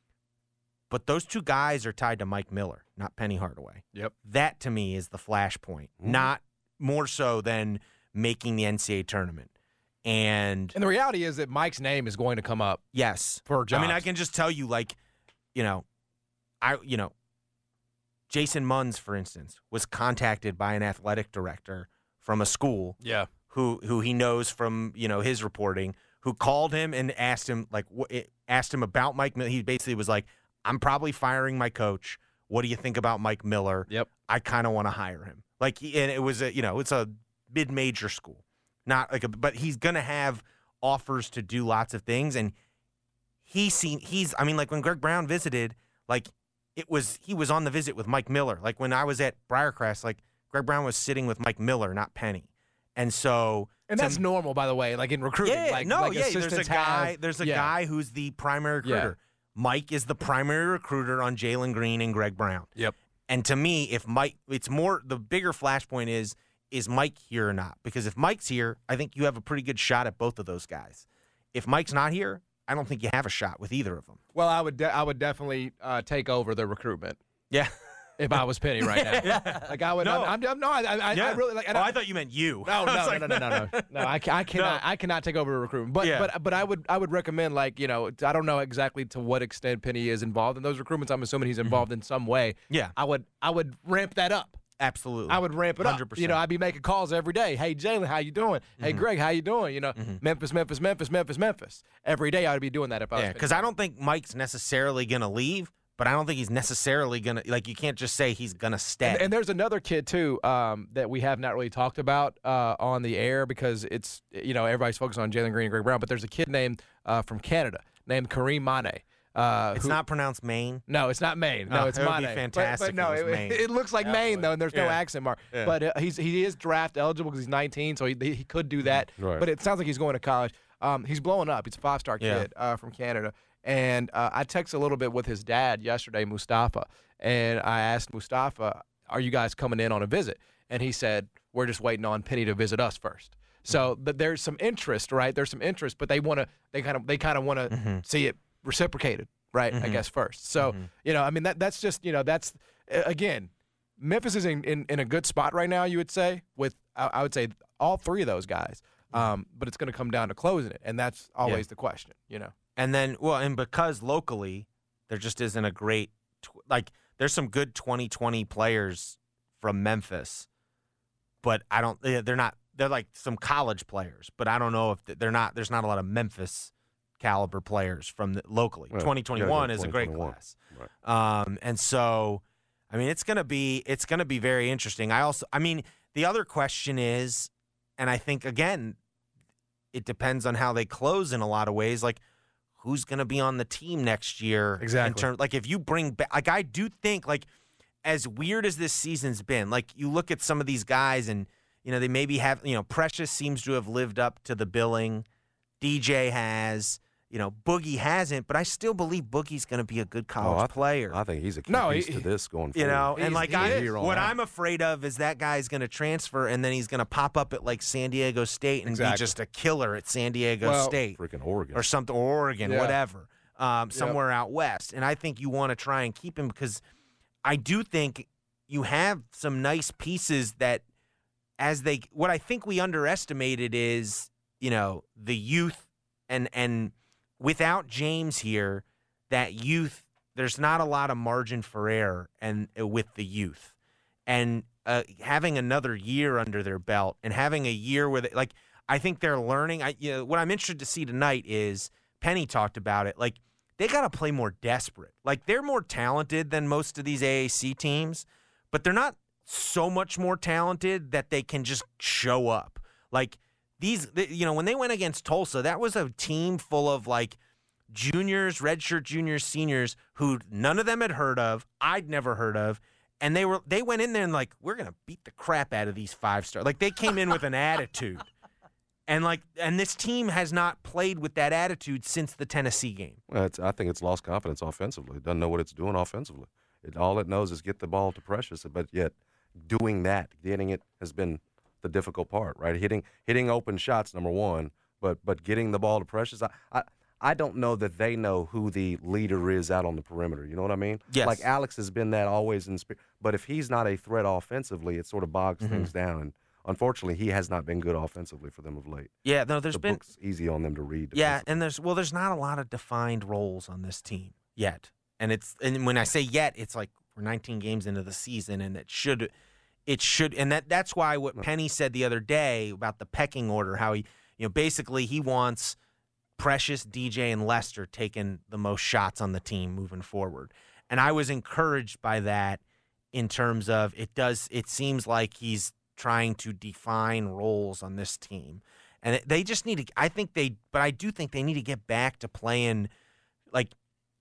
But those two guys are tied to Mike Miller, not Penny Hardaway. Yep. That to me is the flashpoint, Mm-hmm. not more so than making the N C double A tournament. And And the reality is that Mike's name is going to come up. yes, For I mean, I jobs. can just tell you, like, you know, I, you know, Jason Munns, for instance, was contacted by an athletic director from a school Yeah. who who he knows from, you know, his reporting, who called him and asked him like what asked him about Mike Miller. He basically was like, "I'm probably firing my coach. What do you think about Mike Miller? Yep. I kind of want to hire him." Like, he, and it was a, you know, it's a mid-major school, not like a, but he's gonna have offers to do lots of things, and he seen he's. I mean, like when Greg Brown visited, like it was he was on the visit with Mike Miller. Like when I was at Briarcrest, like Greg Brown was sitting with Mike Miller, not Penny, and so. And to that's normal, by the way, like in recruiting. Yeah, like, no, like yeah. There's a assistants guy. have- there's a yeah. guy who's the primary Yeah. recruiter. Mike is the primary recruiter on Jalen Green and Greg Brown. Yep. And to me, if Mike, it's more the bigger flashpoint is is Mike here or not? Because if Mike's here, I think you have a pretty good shot at both of those guys. If Mike's not here, I don't think you have a shot with either of them. Well, I would de- I would definitely uh, take over the recruitment. Yeah. If I was Penny right now, Yeah. like I would. No. I'm, I'm, I'm no, I, I, Yeah. I really like. Oh, I thought you meant you. No, I was no, like, no, no, no, no, no, no. I, ca- I cannot. I cannot take over recruitment. But Yeah. but but I would I would recommend, like, you know, I don't know exactly to what extent Penny is involved in those recruitments. I'm assuming he's involved in some way. Yeah. I would I would ramp that up. Absolutely. I would ramp it one hundred up. percent. You know, I'd be making calls every day. Hey, Jalen, how you doing? Hey, Mhm. Greg, how you doing? You know, Mhm. Memphis, Memphis, Memphis, Memphis, Memphis. Every day I would be doing that if I was Yeah, Penny. because I don't think Mike's necessarily going to leave, but I don't think he's necessarily going to, like, you can't just say he's going to stay. And, and there's another kid too um, that we have not really talked about uh, on the air because it's, you know, everybody's focused on Jalen Green and Greg Brown, but there's a kid named uh, from Canada named Kareem Mane. Uh, it's who- not pronounced Maine. No, it's not Maine. No, Oh, it's it would Mane. be But- fantastic But, no, if it was it, Maine. it looks like Maine though, and there's no Yeah. accent mark. Yeah. But uh, he's he is draft eligible because he's nineteen, so he he could do that. Right. But it sounds like he's going to college. Um, he's blowing up. He's a five star Yeah. kid uh, from Canada. And uh, I texted a little bit with his dad yesterday, Mustafa, and I asked Mustafa, are you guys coming in on a visit? And he said, we're just waiting on Penny to visit us first. So but there's some interest, right? There's some interest, but they want to, they kind of, they kind of want to mm-hmm. see it reciprocated, right? Mm-hmm. I guess first. So, mm-hmm. you know, I mean, that that's just, you know, that's, again, Memphis is in, in, in a good spot right now, you would say, with, I, I would say, all three of those guys. Um, but it's going to come down to closing it, and that's always yeah. the question, you know. And then, well, and because locally there just isn't a great, tw- like, there's some good twenty twenty players from Memphis, but I don't, they're not, they're like some college players, but I don't know if they're not, there's not a lot of Memphis caliber players from the, locally. Well, twenty twenty-one yeah, is a great class. Right. Um, and so, I mean, it's going to be, it's going to be very interesting. I also, I mean, the other question is, and I think, again, it depends on how they close in a lot of ways. Like, who's going to be on the team next year? Exactly. In terms, like, if you bring back, like, I do think, like, as weird as this season's been, like, you look at some of these guys and, you know, they maybe have, you know, Precious seems to have lived up to the billing. D J has. You know, Boogie hasn't, but I still believe Boogie's going to be a good college oh, I, player. I think he's a key no, piece he, to this going forward. You know, and like I, what out. I'm afraid of is that guy's going to transfer and then he's going to pop up at like San Diego State and exactly. be just a killer at San Diego well, State, freaking Oregon, or something, or Oregon, yeah. whatever, um, somewhere yep. out west. And I think you want to try and keep him because I do think you have some nice pieces that, as they, what I think we underestimated is, you know, the youth and and. Without James here, that youth, there's not a lot of margin for error and uh, with the youth. And uh, having another year under their belt and having a year where, they, like, I think they're learning. I, you know, what I'm interested to see tonight is, Penny talked about it, like, they got to play more desperate. Like, they're more talented than most of these A A C teams, but they're not so much more talented that they can just show up. Like, These, you know, when they went against Tulsa, that was a team full of, like, juniors, redshirt juniors, seniors who none of them had heard of, I'd never heard of, and they were they went in there and, like, we're going to beat the crap out of these five-star. Like, they came in with an attitude. And, like, and this team has not played with that attitude since the Tennessee game. Well, it's, I think it's lost confidence offensively. It doesn't know what it's doing offensively. It, all it knows is get the ball to Precious, but yet doing that, getting it has been – the difficult part, right? Hitting hitting open shots, number one, but but getting the ball to Precious. I, I I don't know that they know who the leader is out on the perimeter. You know what I mean? Yes. Like Alex has been that always in spirit. But if he's not a threat offensively, it sort of bogs mm-hmm. things down. And unfortunately, he has not been good offensively for them of late. Yeah, no, there's the been book's easy on them to read. Yeah, and there's well, there's not a lot of defined roles on this team yet. And it's and when I say yet, it's like we're nineteen games into the season, and it should. It should, and that that's why what Penny said the other day about the pecking order, how he, you know, basically he wants Precious, D J, and Lester taking the most shots on the team moving forward. And I was encouraged by that in terms of it does, it seems like he's trying to define roles on this team. And it, they just need to, I think they, but I do think they need to get back to playing like,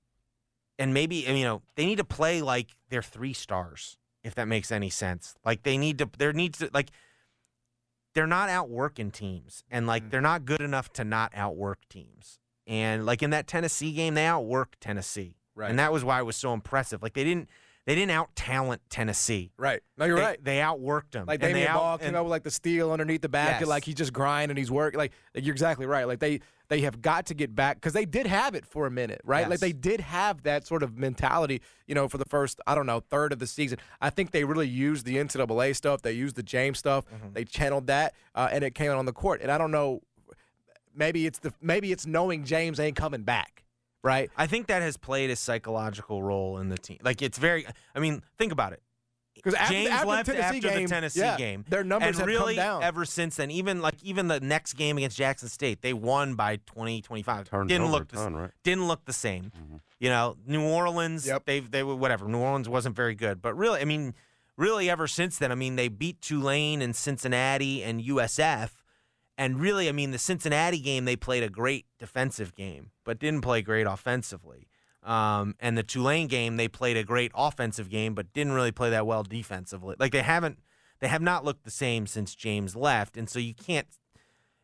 and maybe, you know, they need to play like they're three stars. If that makes any sense. Like, they need to, there needs to, like, they're not outworking teams. And, like, they're not good enough to not outwork teams. And, like, in that Tennessee game, they outworked Tennessee. Right. And that was why it was so impressive. Like, they didn't, they didn't out-talent Tennessee. Right. No, you're they, right. They outworked them. Like, and Damian they out, Ball came and, up with, like, the steal underneath the basket. Yes. Like, he's just grinding, he's working. Like, like, you're exactly right. Like, they, they have got to get back because they did have it for a minute, right? Yes. Like, they did have that sort of mentality, you know, for the first, I don't know, third of the season. I think they really used the N C double A stuff. They used the James stuff. Mm-hmm. They channeled that, uh, and it came out on the court. And I don't know, maybe it's the maybe it's knowing James ain't coming back, right? I think that has played a psychological role in the team. Like, it's very, I mean, think about it. Because James after, left the Tennessee after game, the Tennessee yeah, game. Their numbers and have really, come down. ever since then. Even like even the next game against Jackson State, they won by twenty, twenty-five. Turned didn't over look a the, ton, right? didn't look the same. Mm-hmm. You know, New Orleans, Yep. they they were whatever. New Orleans wasn't very good, but really, I mean, really ever since then, I mean, they beat Tulane and Cincinnati and U S F. And really, I mean, the Cincinnati game, they played a great defensive game, but didn't play great offensively. Um, and the Tulane game, they played a great offensive game, but didn't really play that well defensively. Like, they haven't, they have not looked the same since James left, and so you can't,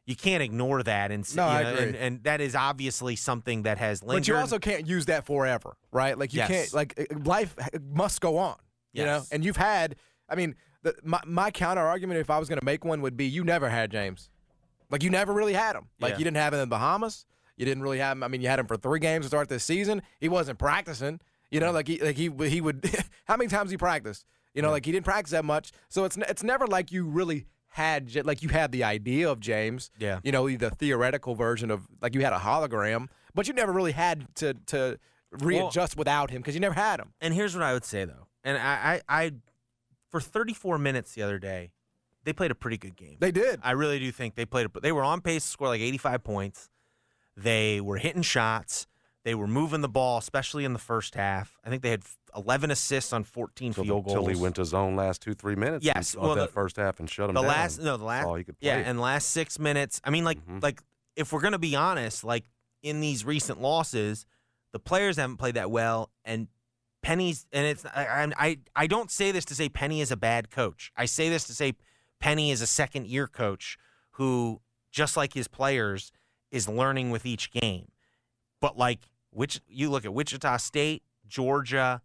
you can't ignore that. And, No, you I know, agree. And, and that is obviously something that has lingered. But you also can't use that forever, right? Like you Yes. can't. Like life must go on. You know, Yes. and you've had. I mean, the, my my counter argument, if I was going to make one, would be you never had James. Like you never really had him. Like Yeah. you didn't have him in the Bahamas. You didn't really have him. I mean, you had him for three games to start this season. He wasn't practicing. You know, like he like he he would. How many times he practiced? You know, like he didn't practice that much. So it's it's never like you really had Ja- like you had the idea of James. Yeah. You know, the theoretical version of like you had a hologram, but you never really had to to readjust without him because you never had him. And here's what I would say though, and I, I, I, for thirty-four minutes the other day, they played a pretty good game. They did. I really do think they played. A, they were on pace to score like eighty-five points. They were hitting shots. They were moving the ball, especially in the first half. I think they had eleven assists on fourteen Until, field goals. until he went to zone last two, three minutes Yes, of well, that the- first half and shut him the down. last no the last That's all he could play. yeah and last six minutes. I mean, like Mhm. like if we're gonna be honest, like in these recent losses, the players haven't played that well, and Penny's and it's I I I don't say this to say Penny is a bad coach. I say this to say Penny is a second year coach who, just like his players, is learning with each game. But like which you look at Wichita State, Georgia,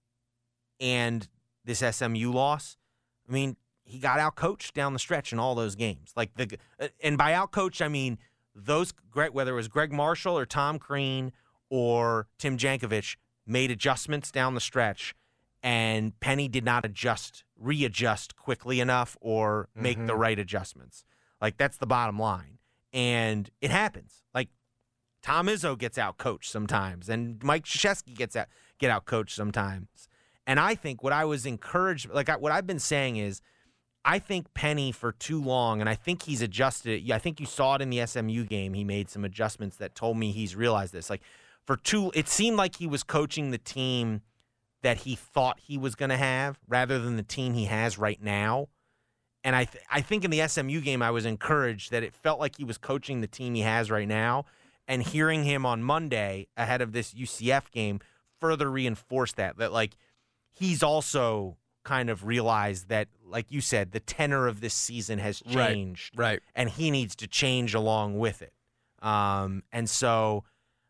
and this S M U loss. I mean, he got out coached down the stretch in all those games. Like the and by out coached, I mean those whether it was Greg Marshall or Tom Crean or Tim Jankovich made adjustments down the stretch, and Penny did not adjust, readjust quickly enough or make Mhm. the right adjustments. Like that's the bottom line, and it happens. Like Tom Izzo gets out coached sometimes, and Mike Krzyzewski gets out get out coached sometimes. And I think what I was encouraged, like I, what I've been saying is, I think Penny for too long, and I think he's adjusted it. I think you saw it in the S M U game. He made some adjustments that told me he's realized this. Like for two, it seemed like he was coaching the team that he thought he was going to have, rather than the team he has right now. And I, th- I think in the S M U game, I was encouraged that it felt like he was coaching the team he has right now. And hearing him on Monday ahead of this U C F game further reinforced that, that like he's also kind of realized that, like you said, the tenor of this season has Right, changed. right. And he needs to change along with it. Um, and so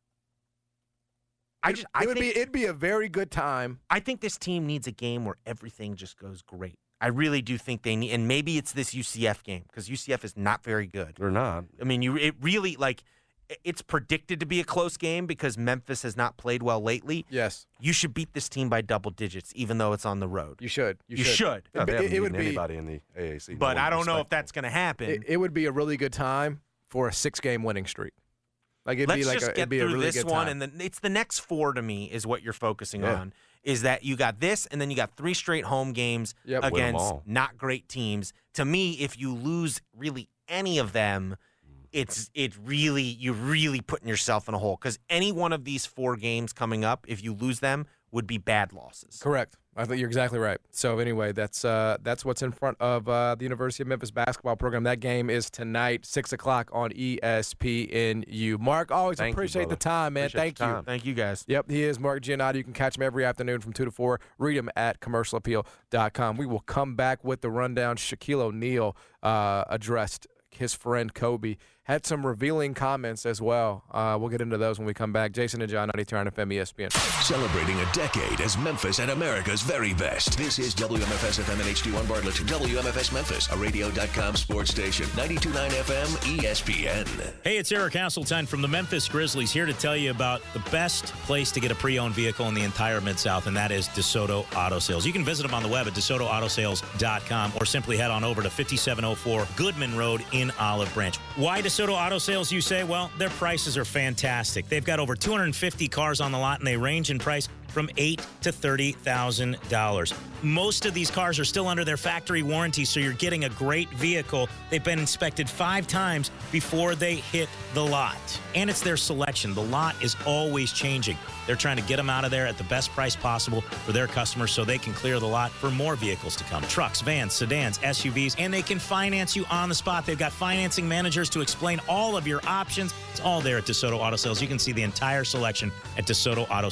I just, I it would think, be it'd be a very good time. I think this team needs a game where everything just goes great. I really do think they need, and maybe it's this U C F game because U C F is not very good. They're not. I mean, you it really like it's predicted to be a close game because Memphis has not played well lately. Yes, you should beat this team by double digits, even though it's on the road. You should. You, You should. should. Yeah, they It- haven't it would beaten be- anybody in the A A C. But No I don't one's know if respectful. that's going to happen. It, it would be a really good time for a six-game winning streak. Like it'd Let's be like just a, get it'd be a through really this good one, time. and then it's the next four to me is what you're focusing Yeah. on. Is that you got this, and then you got three straight home games Yep. Win 'em against all. not great teams. To me, if you lose really any of them, it's it really you're really putting yourself in a hole because any one of these four games coming up, if you lose them, would be bad losses. Correct. I think you're exactly right. So anyway, that's uh, that's what's in front of uh, the University of Memphis basketball program. That game is tonight, six o'clock on E S P N U. Mark, always Thank you, appreciate the brother. time, man. Appreciate Thank your you. time. Thank you guys. Yep, he is Mark Giannotti. You can catch him every afternoon from two to four. Read him at commercial appeal dot com. We will come back with the rundown. Shaquille O'Neal uh, addressed his friend Kobe. Had some revealing comments as well. Uh, we'll get into those when we come back. Jason and John, ninety-two point nine F M E S P N. Celebrating a decade as Memphis at America's very best. This is W M F S F M and H D one Bartlett. W M F S Memphis, a radio dot com sports station. ninety-two point nine F M E S P N. Hey, it's Eric Hasseltine from the Memphis Grizzlies here to tell you about the best place to get a pre-owned vehicle in the entire Mid-South, and that is DeSoto Auto Sales. You can visit them on the web at DeSoto Auto Sales dot com or simply head on over to fifty-seven oh four Goodman Road in Olive Branch. Why DeSoto Auto Sales, you say? Well, their prices are fantastic. They've got over two hundred fifty cars on the lot, and they range in price from eight thousand to thirty thousand dollars. Most of these cars are still under their factory warranty, so you're getting a great vehicle. They've been inspected five times before they hit the lot. And it's their selection. The lot is always changing. They're trying to get them out of there at the best price possible for their customers so they can clear the lot for more vehicles to come. Trucks, vans, sedans, S U Vs, and they can finance you on the spot. They've got financing managers to explain all of your options. It's all there at DeSoto Auto Sales. You can see the entire selection at DeSoto Auto Sales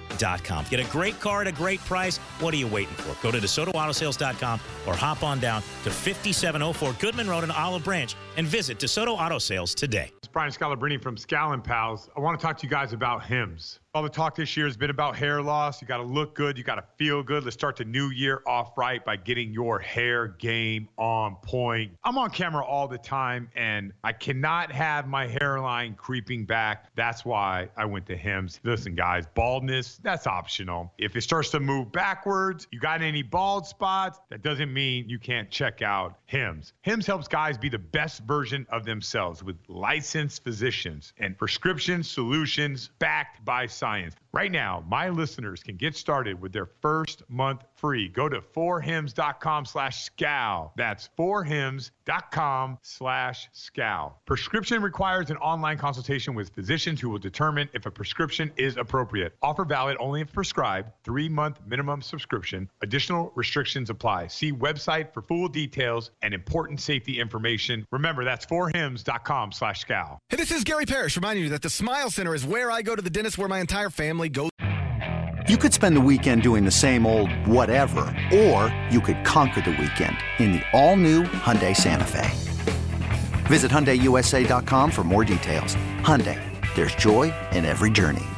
dot com. Get a great car at a great price. What are you waiting for? Go to DeSoto Auto Sales dot com or hop on down to fifty-seven oh four Goodman Road in Olive Branch and visit DeSoto Auto Sales today. It's Brian Scalabrine from Scallon Pals. I want to talk to you guys about Hims. All the talk this year has been about hair loss. You got to look good. You got to feel good. Let's start the new year off right by getting your hair game on point. I'm on camera all the time, and I cannot have my hairline creeping back. That's why I went to Hims. Listen, guys, baldness, that's optional. If it starts to move backwards, you got any bald spots, that doesn't mean you can't check out Hims. Hims helps guys be the best version of themselves with licensed physicians and prescription solutions backed by science. Right now, my listeners can get started with their first month free. Go to four hims dot com slash scal. That's four hims dot com slash scal. Prescription requires an online consultation with physicians who will determine if a prescription is appropriate. Offer valid only if prescribed. Three-month minimum subscription. Additional restrictions apply. See website for full details and important safety information. Remember, that's four hims dot com slash scal. Hey, this is Gary Parrish reminding you that the Smile Center is where I go to the dentist, where my entire family goes. You could spend the weekend doing the same old whatever, or you could conquer the weekend in the all-new Hyundai Santa Fe. Visit Hyundai U S A dot com for more details. Hyundai, there's joy in every journey.